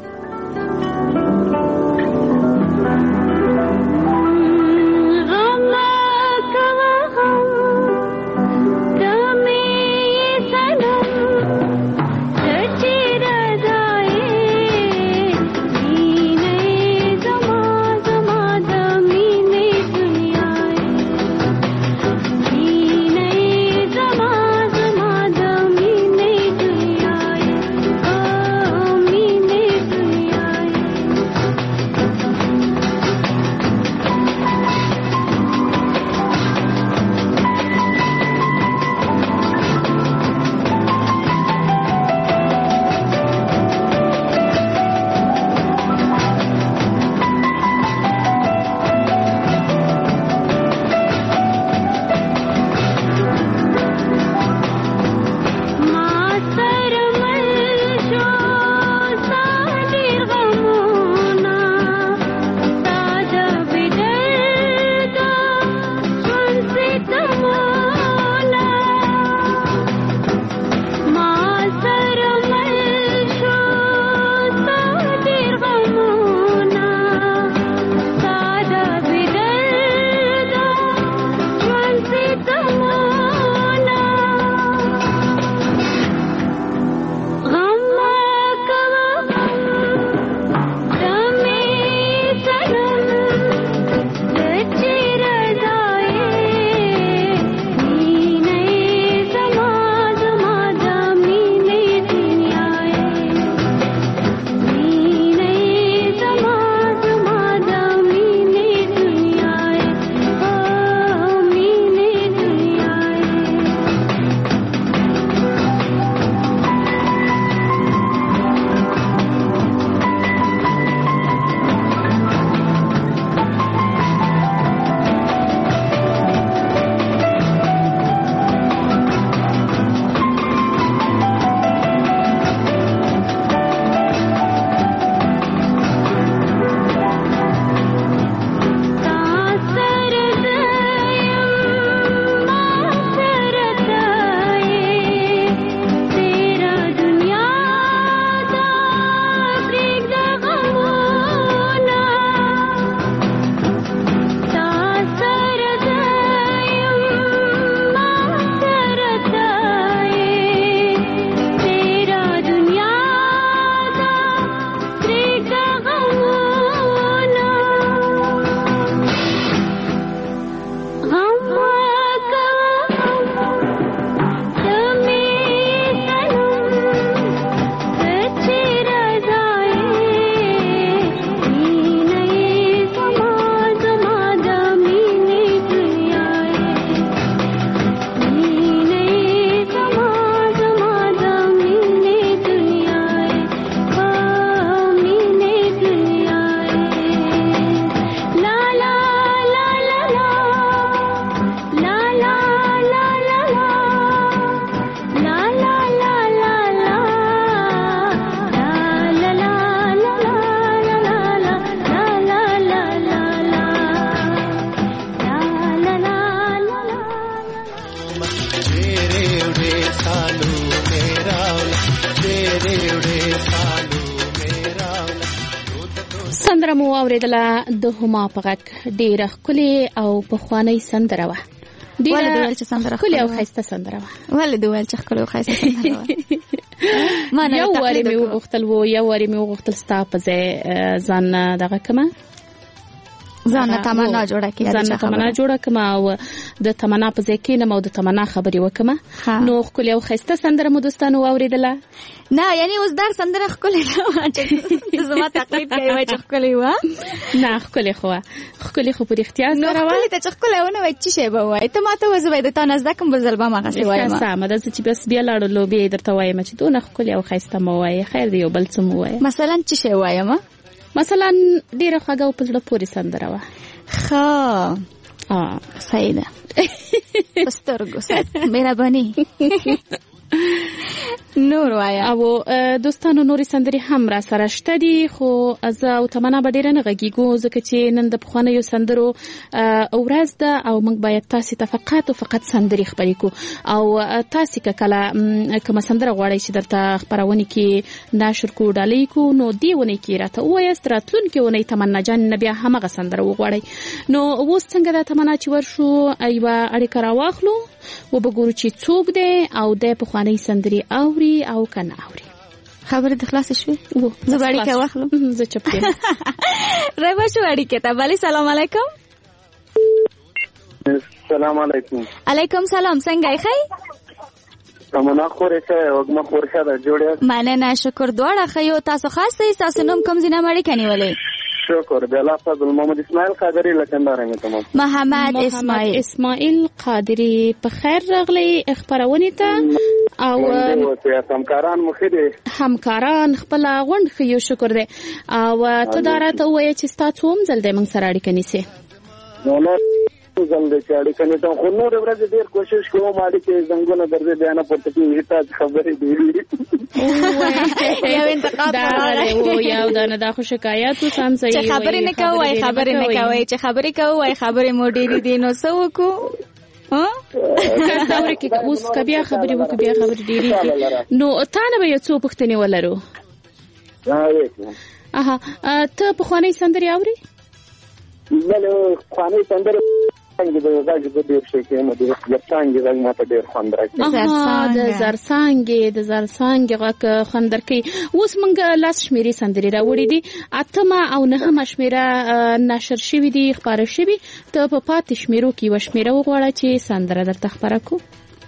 سندره مو اوریدله د هما په غږ ډیره ښکلې او پخوانۍ سندره وه. ولې د ویل چې سندره ښکلې او ښایسته سندره وه. ولې د ویل چې ښکلې او ښایسته سندره وه. یو وارې مې وغوښتل ستا په ځای ځان دغه کمه ځان تمنا جوړه کړه ځان تمنا جوړه کما او د تمنا په ځای کې نه مو د تمنا خبرې وکم نو خو له خسته سندره مو دوستانو اوریدله نه یعنی اوس دا سندره خپل نه چې زما تقلید کوي چې خپل و نه خپل خو په اختیار نو خپل ته چې خپل ونه وای چې شی به وای ته ماته وځوي د تا نزدک بل ځل به ما غسي وایم سم د چې بس بیا لاړو به درته وایم چې دونه خپل او خسته مو وای خیر دی یو بل څه مو وای مثلا چې شی وایم مثلا ډیره خوږه او په زړه پورې سندره و صحیح ده پسترګو سات مهرباني نور وایا او دوستانو نوري سندري هم را سره شته دي خو از او تمنا به ډیر نه غږیږو ځکه چې نن د پخوانه یو سندرو ورځ ده او موږ باید تاسو ته فقط سندري خبرې کو او تاسو کله کوم سندره غواړئ چې درته خبرونه کې ناشر کو ډالۍ کو نو دیونه کې راته وایست راتلون کې ونی تمنا جان نبي همغه سندره وغواړئ نو اوس څنګه د تمنا چې ورشو ایوا اړیکه راواخلو و بګورو چې څوک دی او د پخوانی سندري اوري او کنه اوري خبره د خلاص شوي زباړي کې واخلم زه چپ یم ربا شو اړیکه ته بلی سلام علیکم السلام علیکم علیکم سلام څنګه یې خی تمنا خورې ته وګما خورشه د جوړه مننه شکر دوړه خيو تاسو خاصه تاسو نوم کوم زینه مړی کني ولې شکر د الله فضل محمد اسماعیل قادری لکندار یم تمام محمد اسماعیل قادری په خیر راغلی خبرونه ته او همکاران مخدي همکاران خپل غونډ خيو شکر دې او تدارات وایي چې تاسو هم ځل دې موږ سره اړیکه نیسي نو ځل دې چاړي کني ته خو نور ورځ ډیر کوشش کوم مالي کې زنګونه درځي بیان پورته کې هیڅ خبرې دی یو انتقاد راغلی یو دانه د خو شکایت سم صحیح چې خبرې نه کوي چې خبرې کوي خبرې مو ډېری دي نو څه وکړو کاستاور کې اوس کبیا خبرې وکړو بیا خبرې ډېری نو تا نه یو څو پښتنې ولرو ته په خواني سندري اوري بله خواني سندري څنګه د غږ د ډیر شي کې مو د څنګه غږ ماته ډیر خوند راکړي د زرسانګ غږ خوند راکړي اوس موږ لاس شمیرې سندري راوړې دي اتمه او نهمه شمیره نشر شوې دي خبره شوې ته په پاتې شمیرو کې وشمیره وغواړه چې سندره درته خبره کو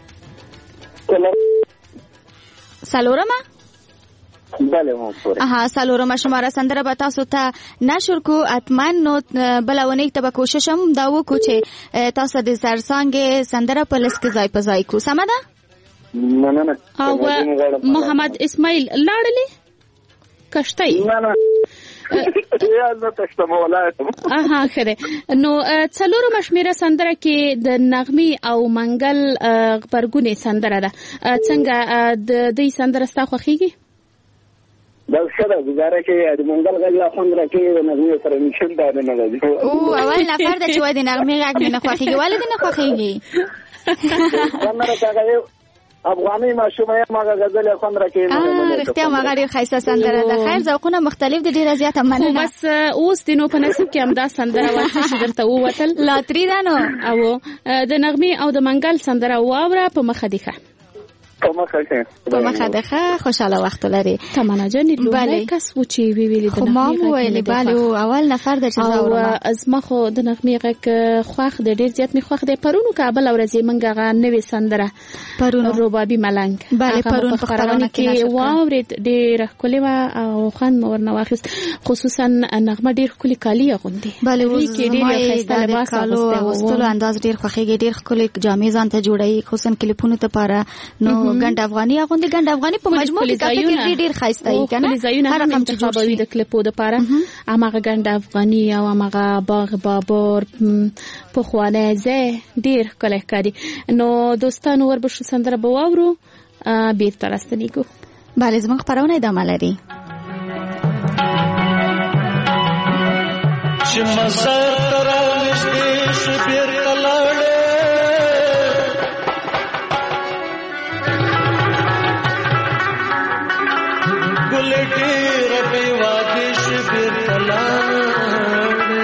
سلورمه بله مو سوري سلورمه شماره سندره به تاسو ته نشر کو اتمن نو بلونه ته به کوشش هم دا وکړو چې تاسو د زرسانګ سندره په لسک ځای په ځای کو سم ده نه او محمد اسماعیل لاړلې کشتای نه یا نه تاسو مولات خره نو څلورمه شمیره سندره کې د نغمي او منګل خبرګونه سندره ده څنګه د دې سندره ستا خوخيږي دا څه گزاره کې د منګل غږ لا خوند راکې د نغمه سره نشم دا نه لګي او اول نفر د چوي د نغمه غږ نه خوخيږي ولې نه خوخيږي څنګه راځي افغاني ماشومه ماګه غزل خوند راکې رښتیا ماګه ډیر خیسه سندره ده خیر ذوقونه مختلف دي ډیر زیاته مننه بس اوس دینو په نصیب کې هم دا سندره واته چې درته ووتل لاتری ده نو او د نغمه او د منګل سندره واوره په مخه دی په مخه ده خوشاله وخت لري تمنا جان لومړی کس و چې ویلي د نغمه ویلي bale اول نفر د چا او از ما خو د نغمه غږ خوخ د ډیر زیات می خوخ د پرونو کابل ورځې منګه غا نوې سندره پرونو روبابي ملنګ bale پرونو په خبرونه کې واورید ډیر کلی او خان ورنه واخست خصوصا نغمه ډیر کلی کالی غوندي bale کې ډیر خسته لباس واغستلو انداز ډیر خوخيږي ډیر کلی جامې ځان ته جوړي خصوصا کلیپونو ته پاره نو ګند افغاني غوندي ګند افغاني په مجموع کې کته ډیر خاصه ای کنه هر رقم چې جوړوي د کلیپو د پاره امغه ګند افغاني او امغه باغ بابور په خوانه زه ډیر کله کاری نو دوستانو وربشو سندره بواورو بیرته راستنی کو bale زموږ خبرونه ادامه لري چې مزار ترا نشته شبیر کلاړه ګلټي ربي وادي شبیر کلاړه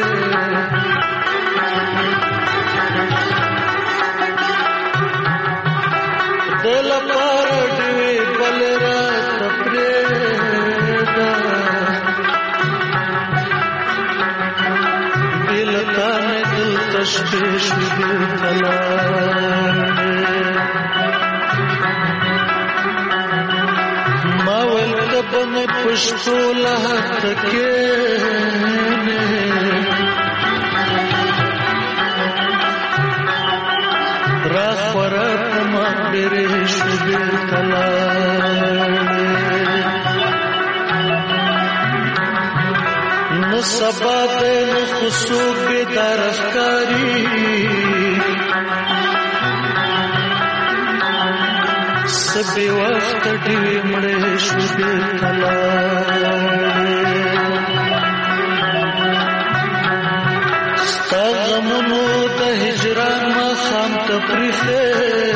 دل پر دی بل رات پرېدا مړې شوې بېرته لاړې ما ویل ته به مې پښتو لهته کښېنې راخوره په ما ډېرې شوې بېرته لاړې نه سبا دی نه خو څوک بېداره ښکاري څه بې وخته ډېوې مړې شوې بېرته لاړې ستا غمونو د هجران ماښام ته پرېښې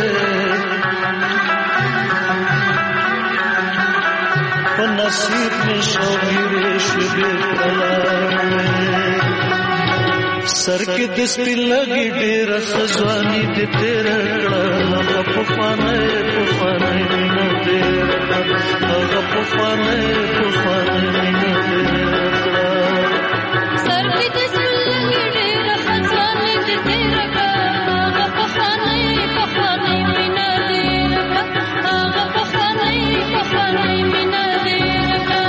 په نصیب مې شوګیرې شوې بېرته لاړې سر کې د سپین لګي ډېره ښه ځواني دې تېره کړه هغه پخوانی مینه ډېره کړه هغه پخوانی مینه ډېره کړه سر کې د سپین لګي ډېره ښه ځواني دې تېره کړه هغه پخوانی مینه ډېره کړه هغه پخوانی مینه ډېره کړه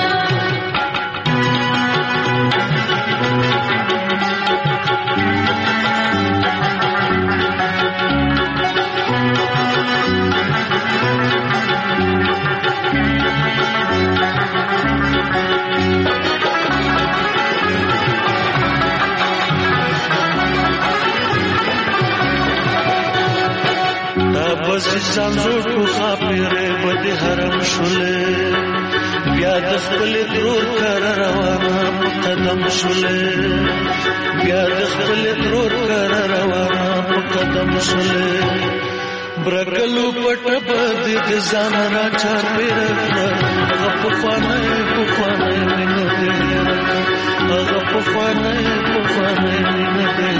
ځان زوړ کو خاپیرې بده حرم شولې بیا د خپل ترور کر روانه په قدم شولې بیا د خپل ترور کر روانه په قدم شولې برګلو پټ بد د ځان را چا پیر هغه په فانه مینه دې هغه په فانه مینه دې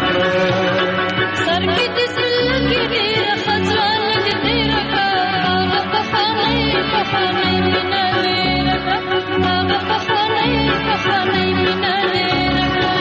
سر کې د سلګي ډېره خزوان دې تیرا کا هغه په خانه مینه ډېره کا هغه په خانه مینه ډېره کا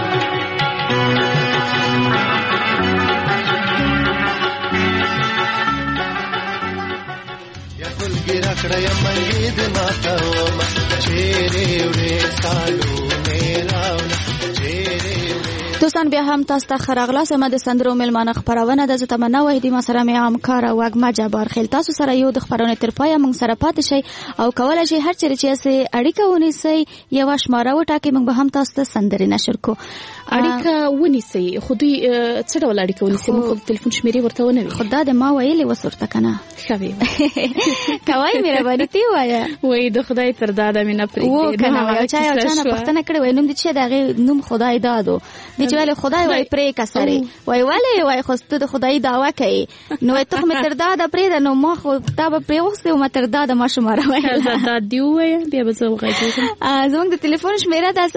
یا ګلګرا کړه یا منګي دې ماته و ما چیرې وړې کالو میرا دوستان بیا هم تاسو ته خراغلا سم د سندرو ملمانه خبرونه د زتمنه وحدي ما سره مې همکار او اګما جبار خیل تاسو سره یو د خبرونه تر پای موږ سره پاتې شي او کولای شي هر چیرې چې اړیکه ونیسي یو شماره وټاکي موږ به هم تاسو ته سندري نشر کو اړیکه ونیسي خو دوی څه ډول اړیکه ونیسي موږ ټلیفون شمیرې ورته ونوي خدای د ما ویلې وسورته کنه خوي کوي مې رباني تی وایا وای د خدای تر داده مې نه پرې کنه چا نه پښتنه کړې وای نوم دې چې دغه نوم خدای دادو دې چې خدای وای پرې کسرې وای ولې وای خوست د خدای دعوا کوي نو ته مې تر داده پرې نو ما خو تا به پرې وسته او متر داده ما شماره وای دا دی وای بیا به زه وغږیږم زموږ د ټلیفون شمیره د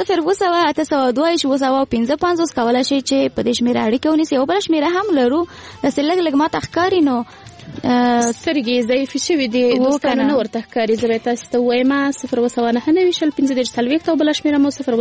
02085 کولای شي چې په دې شمیره اړیکه ونیسي او بل شمیره هم لرو د سلګ لګ ما تخکاری نو سترګې ضعیف شوي دي دوستانو نور تخکاری زه تاسو ته وایم 01995 او بل شمیره مو 01822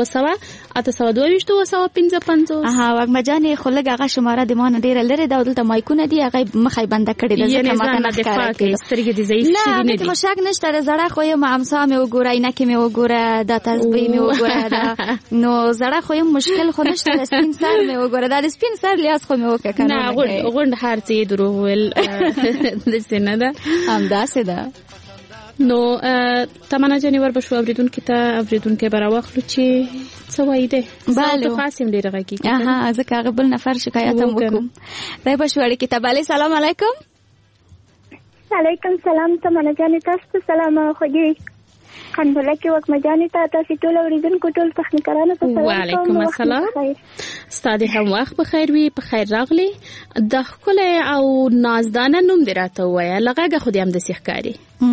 ها وګما جانې خو لګ هغه شماره د مان ډیره لري دا دلته مایکونه دی هغه مخای بنده کړی د ځکه ما نه ښکاري سترګې دي ضعیف شوي نه دي مشک نشته زړه خو یې امسا مې وګورای نه کې مې وګوره د تسبیح مې وګوره نو زړه خو یې مشکل خو نشته سپین سر مې وګوره دا سپین سر لیاس خو مې وکړه نه غوند هرڅه دروغ ول د سینده همداسې ده نو تمنا جنور بشو اوریدونکو ته اوریدونکو براوخلو چې څه وایي ده بالو خاصم ډیر غږی ځکه غبل نفر شکایت هم وکم دای بشو اړیکې ته بالي سلام علیکم علیکم سلام تمنا جان تاسو سلام خوږی خنبله کې وک مجاني تاسو ټول اوریدونکو ټول تخنیکرانو ته سلام وعلیکم السلام ستاسو هم وخت بخیر وي په خیر راغلی د خپل او نازدانه نوم دراته وای لغه خو دې هم د سیخکاری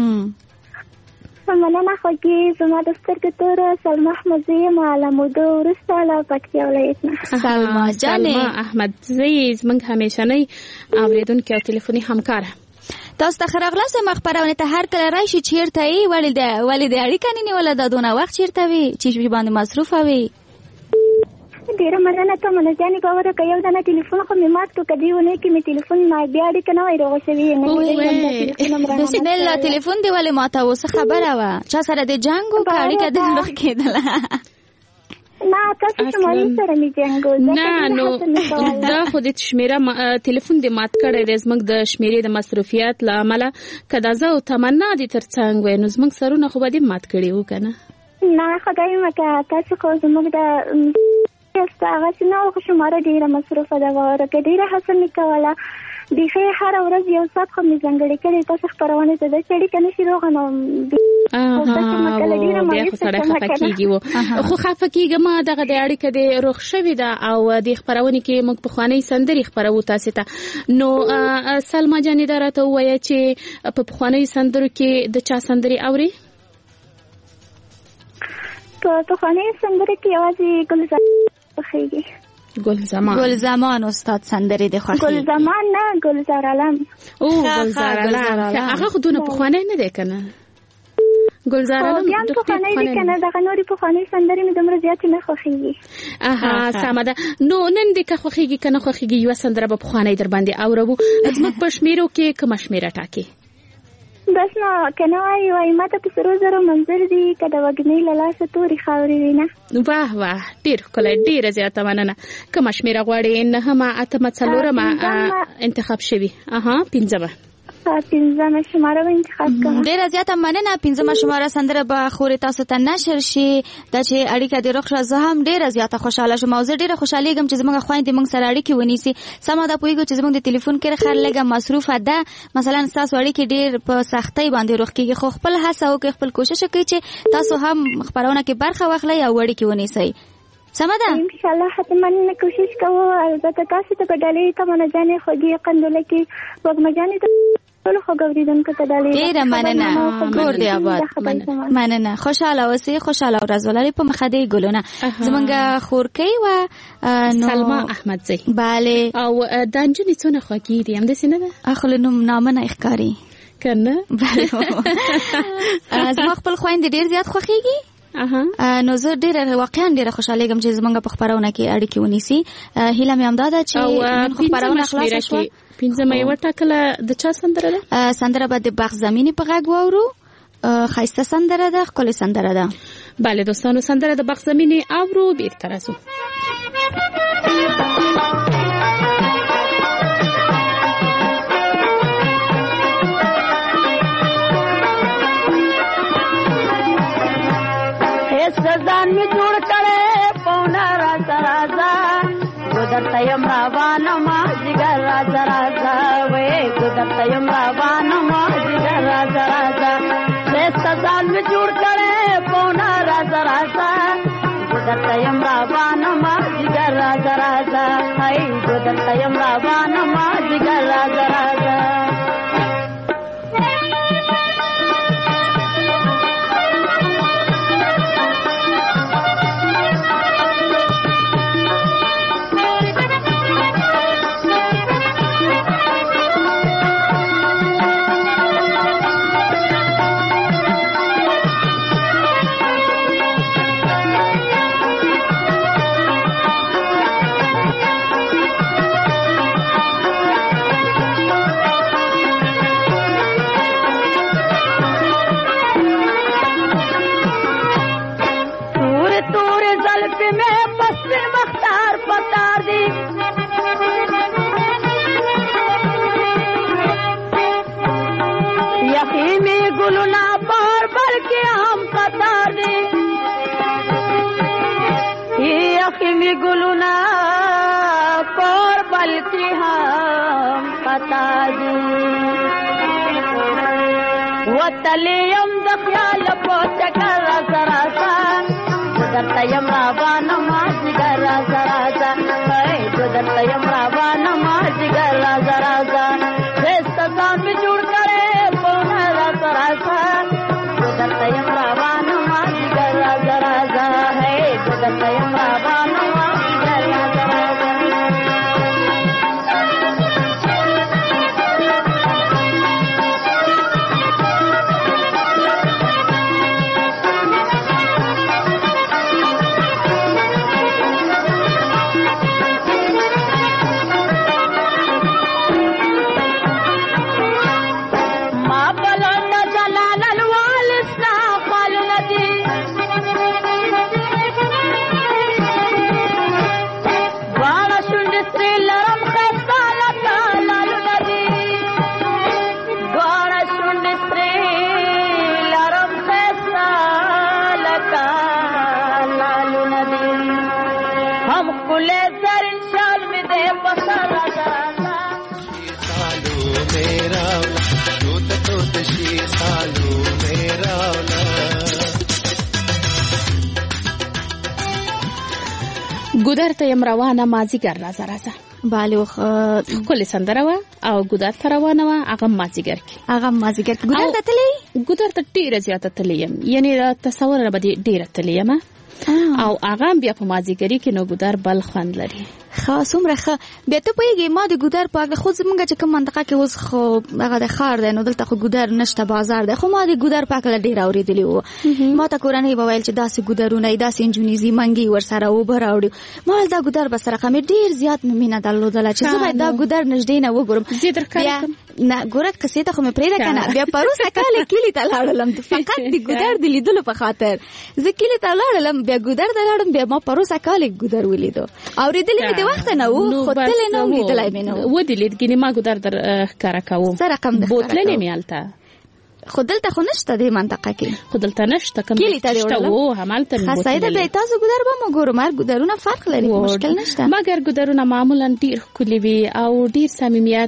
مننه خوږی زما د سترګې تور سلمہ احمد زیم علامودو ورساله پکتیا ولایت سلمہ جانې احمد زیز موږ همیشه نه اوریدونکو او ټلیفوني همکار تاسو ته خراغلاس مخبرونه ته هر کله راشي چیرته ای ولې د اړیکې نه ولا د دونه وخت چیرته وي چې باندې مصروف وي ډیره مننه ته مننه جانې باور که یو دانه ټلیفون خو مې مات کړو که دې ونې کې مې ټلیفون بیا اړیکه نه وای روغه شوې بسم الله ټلیفون دې ولې ماته اوس خبره وه چا سره د جنګ و که اړیکه دې روغ کېدله نه تاسو شمالي سره مې جنګ و نه نو دا خو د شمیره ټلیفون دې مات کړی دی زموږ د شمیرې د مصروفیات له امله که دا زه او تمنا دې تر څنګ وی نو زموږ سرونه خو به دې مات کړي وو که نه نه خدای مکه تاسو خو زموږ د هغسې نه خو شماره ډېره مصروفه ده واوره که ډېره هڅه مې کوله بیخي هره ورځ یو ساعت خو مې ځانګړې کړې تاسو خپرونې ته داسې اړیکه نشي روغه نو بیا خو سړی خفه کېږي و خو خفه کېږم دغه د اړیکه دې روغ شوې ده او دې خپرونې کې موږ پخوانۍ سندرې خپروو تاسې ته نو سلما جانې دا راته ووایه چې په پخوانیو سندرو کې د چا سندرې اورې په پخوانیو سندرو کې یوازې ګلزار خوښېږي ګلزمان استاد سندرې د خوښي ګلزمان نه ګلزار علم او ګلزار علم هغه خو دونه پخوانی نه دی کنه ګلزار علم بیا پخوانی دی کنه دغه نورې پخوانۍ سندرې مې دومره زیاتې نه خوښېږي سمه ده نو نن دې که خوښېږي که نه خوښېږي یوه سندره به پخوانی در باندې اورو زموږ په شمیرو کې کومه شمیره ټاکې بس نو که نه وایي ماته په سرو زرو منظر دي که د وږمې له لاسه تورې خاورې وي نه واه واه ډېر ښکلی ډېره زیاته مننه کومه شمېره غواړې نهمه اتمه څلورمه انتخاب شوي پنځمه پنځمه شماره به انتخاب کوم ډېره زیاته مننه پنځمه شماره سندره به خورې تاسو ته نشر شي دا چې اړیکه دې روغ شه زه هم ډېره زیاته خوشحاله شوم او زه ډېره خوشحالېږم چې زموږ خویندې موږ سره اړیکې ونیسي سمه ده پوهېږو چې زموږ د ټلیفون کې خیر لږه مصروفه ده مثلا ستاسو اړیکې ډېر په سختۍ باندې روغ کېږي خو خپل هڅه وکړئ خپل کوشش وکړئ چې تاسو هم خپرونه کې برخه واخلئ او اړیکې ونیسئ سمه ده ان شاء الله حتما کوشش کوو البته تاسو ته په ډالۍ تمنه جانې خوږې قندوله کې وږمه جانې ټول خو ګورېدونکو ته ډالۍ ډېره مننه کور دې آباد مننه خوشحاله اوسئ خوشحاله ورځ ولرئ په مخه دې ګلونه زموږ خورکۍ وه سلما احمدزی بله او دا نجونې څونه خوږې دي همداسې نه ده خو له نوم نامه نه ښکاري که نه زما خپل خویندې ډېر زیات خوښېږي نو زه ډېره واقعا ډېره خوشحالېږم چې زموږ په خپرونه کې اړیکې ونیسي هیله مې همدا ده چې خپرونه خلاصه شوه پنځمه یې وټاکله د چا سندره ده سندره به د باغ زمینې په غږ واورو ښایسته سندره ده ښکلې سندره ده بله دوستانو سندره د باغ زمینې اورو بیرته راځو ځان می جوړ کړې پونه راځه راځه ګدرته یم روانه ما جګر راځه راځه وې ګدرته یم روانه ما جګر راځه راځه ځان می جوړ کړې پونه راځه راځه ګدرته یم روانه ما جګر راځه راځه هاي ګدرته یم روانه ما جګر راځه راځه ګلونا پر بلکی هم پتا دی وتلیم د خیال په چکر سره درته یم روانه ما جګر سره درته یم روانه ما جګر سره ځان می جوړ کړې په نظر سره درته یم روانه ما جګر سره درته یم روانه ګودر ته یم روانه مازیګر راځه بالو کله سندره وا او ګودر ته روانه وا هغه مازیګر کې ګودر ته تللی ګودر ته ډیره زیاته تللی یم یعنی تصور نه بده ډیره تللی یم او هغه بیا په مازیګری کې نو ګودر بل خوند لري خاص عمره بیا ته پوهیږي ما د ګودر په هغه خو زمونږ چې کوم منطقه کې اوس خو هغه د ښار دی نو دلته خو ګودر نشته بازار دی خو ما د ګودر په هکله ډېر اورېدلي وو ما ته کورنۍ به ویل چې داسې ګودرونه یې داسې نجونې ځي منګي ورسره اوبه راوړي ما ویل دا ګودر به سره مې ډېر زیات مینه درلودله چې زه باید دا ګودر نږدې نه وګورم نه ګوره کسې ته خو مې پرېږده که نه بیا پروسه کال کلي ته لاړلم فقط د ګودر د لیدلو په خاطر زه کلي ته لاړلم بیا ګودر ته لاړم بیا ما پروسه کال ګودر ولیدو اورېدلي مې د وخته نه وو خو تللی نه وم لیدلی مې نه وو ودې ګینې ما ګودر در ښکاره کوم څه رقم در بوتللې مې هلته خو دلته خو نشته دې منطقه کې خو دلته نشته کوم کلي ته دې وړلم و همالته مې سایده بیا تاسو ګودر به مو ګورو مار ګودرونه فرق لري مشکل نشته مګر ګودرونه معمولا ډېر ښکلي وي او ډېر صمیمیت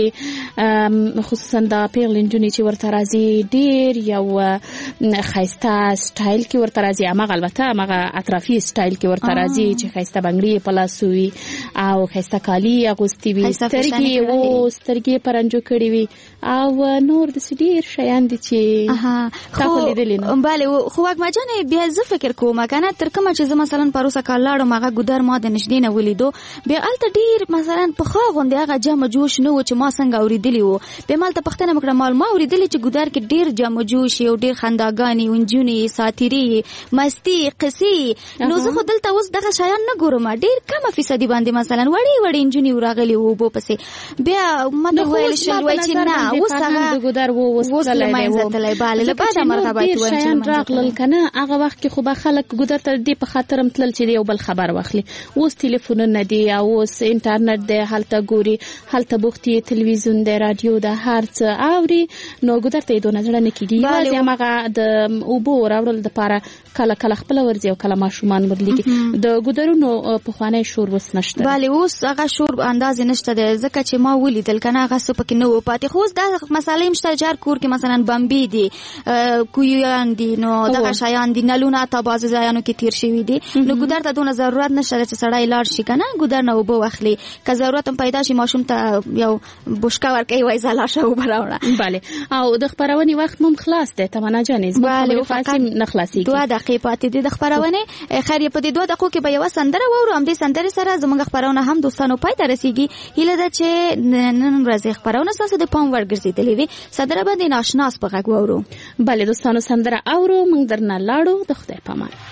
پکې خصوصا د پیغلې نجونې چې ورته راځي ډېر یو ښایسته سټایل کې ورته راځي هماغه البته هماغه اطرافي سټایل کې ورته راځي چې ښایسته بنګړي په لاسو وي او ښایسته کالي اغوستي وي سترګې پرنجو کړي وي او نور داسې ډېر شیان دي چې تا خو لیدلي نه بله خو وږمه جانې بیا زه فکر کوم که نه تر کومه چې زه مثلا پروسه کال لاړم هغه ګودر ما د نږدې نه ولیدو بیا هلته ډېر مثلا پخوا غوندې هغه جمع جوش نه و چې ما څنګه اورېدلي وو بیا ما هلته پوښتنه مې کړه ما اورېدلي چې ګودر کې ډېر جمع جوش او ډېر خنداګانې نجونې ساتیرې مستي قصې نو زه خو دلته اوس دغه شیان نه ګورم ډېر کمه فیصدي باندې مثلا وړې وړې نجونې راغلي وو اوبو پسې بیا ما ته ویل شوی وای چې نه اوس هغه ګودر اوس منځتلی باله له بعده مرغبات وایم چې شیان راغلل که نه هغه وخت کې خو به خلک ګودر ته دې په خاطر هم تلل چې د یو بل خبر واخلي اوس تلیفونونه دي او اوس انټرنټ دی هلته ګوري هلته بوخت یې تلویزیون دی راډیو ده هر څه اوري نو ګودر ته یې دونه زړه نه کېږي یوازې هماغه د اوبو راوړل دپاره کله کله خپله ورځي او کله ماشومان ورلیږي د ګودرونو پخوانی شور اوس نشته بله اوس هغه شور اندازې نشته دی ځکه چې ما ولیدل که نه هغه څه پکې نه و پاتې خو اوس دا مسالې هم شته چې هر کور کې مثلا بمبي دي کویان دي نو دغه شیان دي نلونه تا بعضې ځایانو کې تیر شوي دي نو ګودر ته دونه ضرورت نشته چې سړی لاړ شي که نه ګودر نه اوبه واخلي که ضرورت هم پیدا شي ماشوم ته یو بشکه ورکوي وایي ځه لاړ شه اوبه راوړه بله او د خپرونې وخت مو خلاص دی تمنا جانې زموږ خبرې نه خلاصېږي 2 دقیقې پاتې دي د خپرونې خیر په دې 2 دقیقو کې به یوه سندره واورو همدې سندرې سره زموږ خپرونه هم دوستانو پای ته رسېږي هیله ده چې نن ورځې خپرونه ستاسو د پام وړ ګرځېدلې وي سندره باندې ناشناس په غږ واورو بله دوستانو سندره اورو موږ درنه لاړو د خدای په امان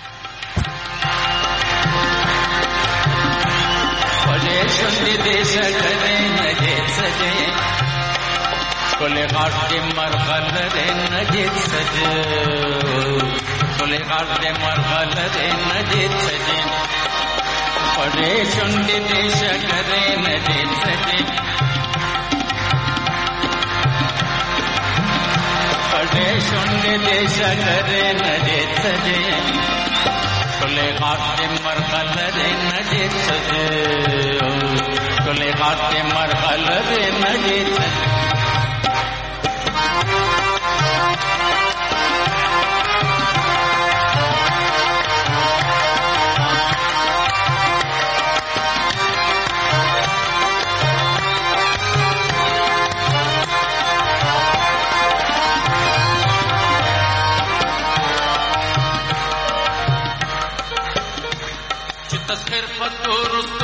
کله غاټ دې مرغل دې نجیت سجه کله غاټ دې مرغل دې نجیت سجه پړې شونډې دې شکرې نجیت سجه پړې شونډې دې شکرې نجیت سجه کله غاټ دې مرغل دې نجیت سجه کله غاټ دې مرغل دې نجیت سجه تسخير فتور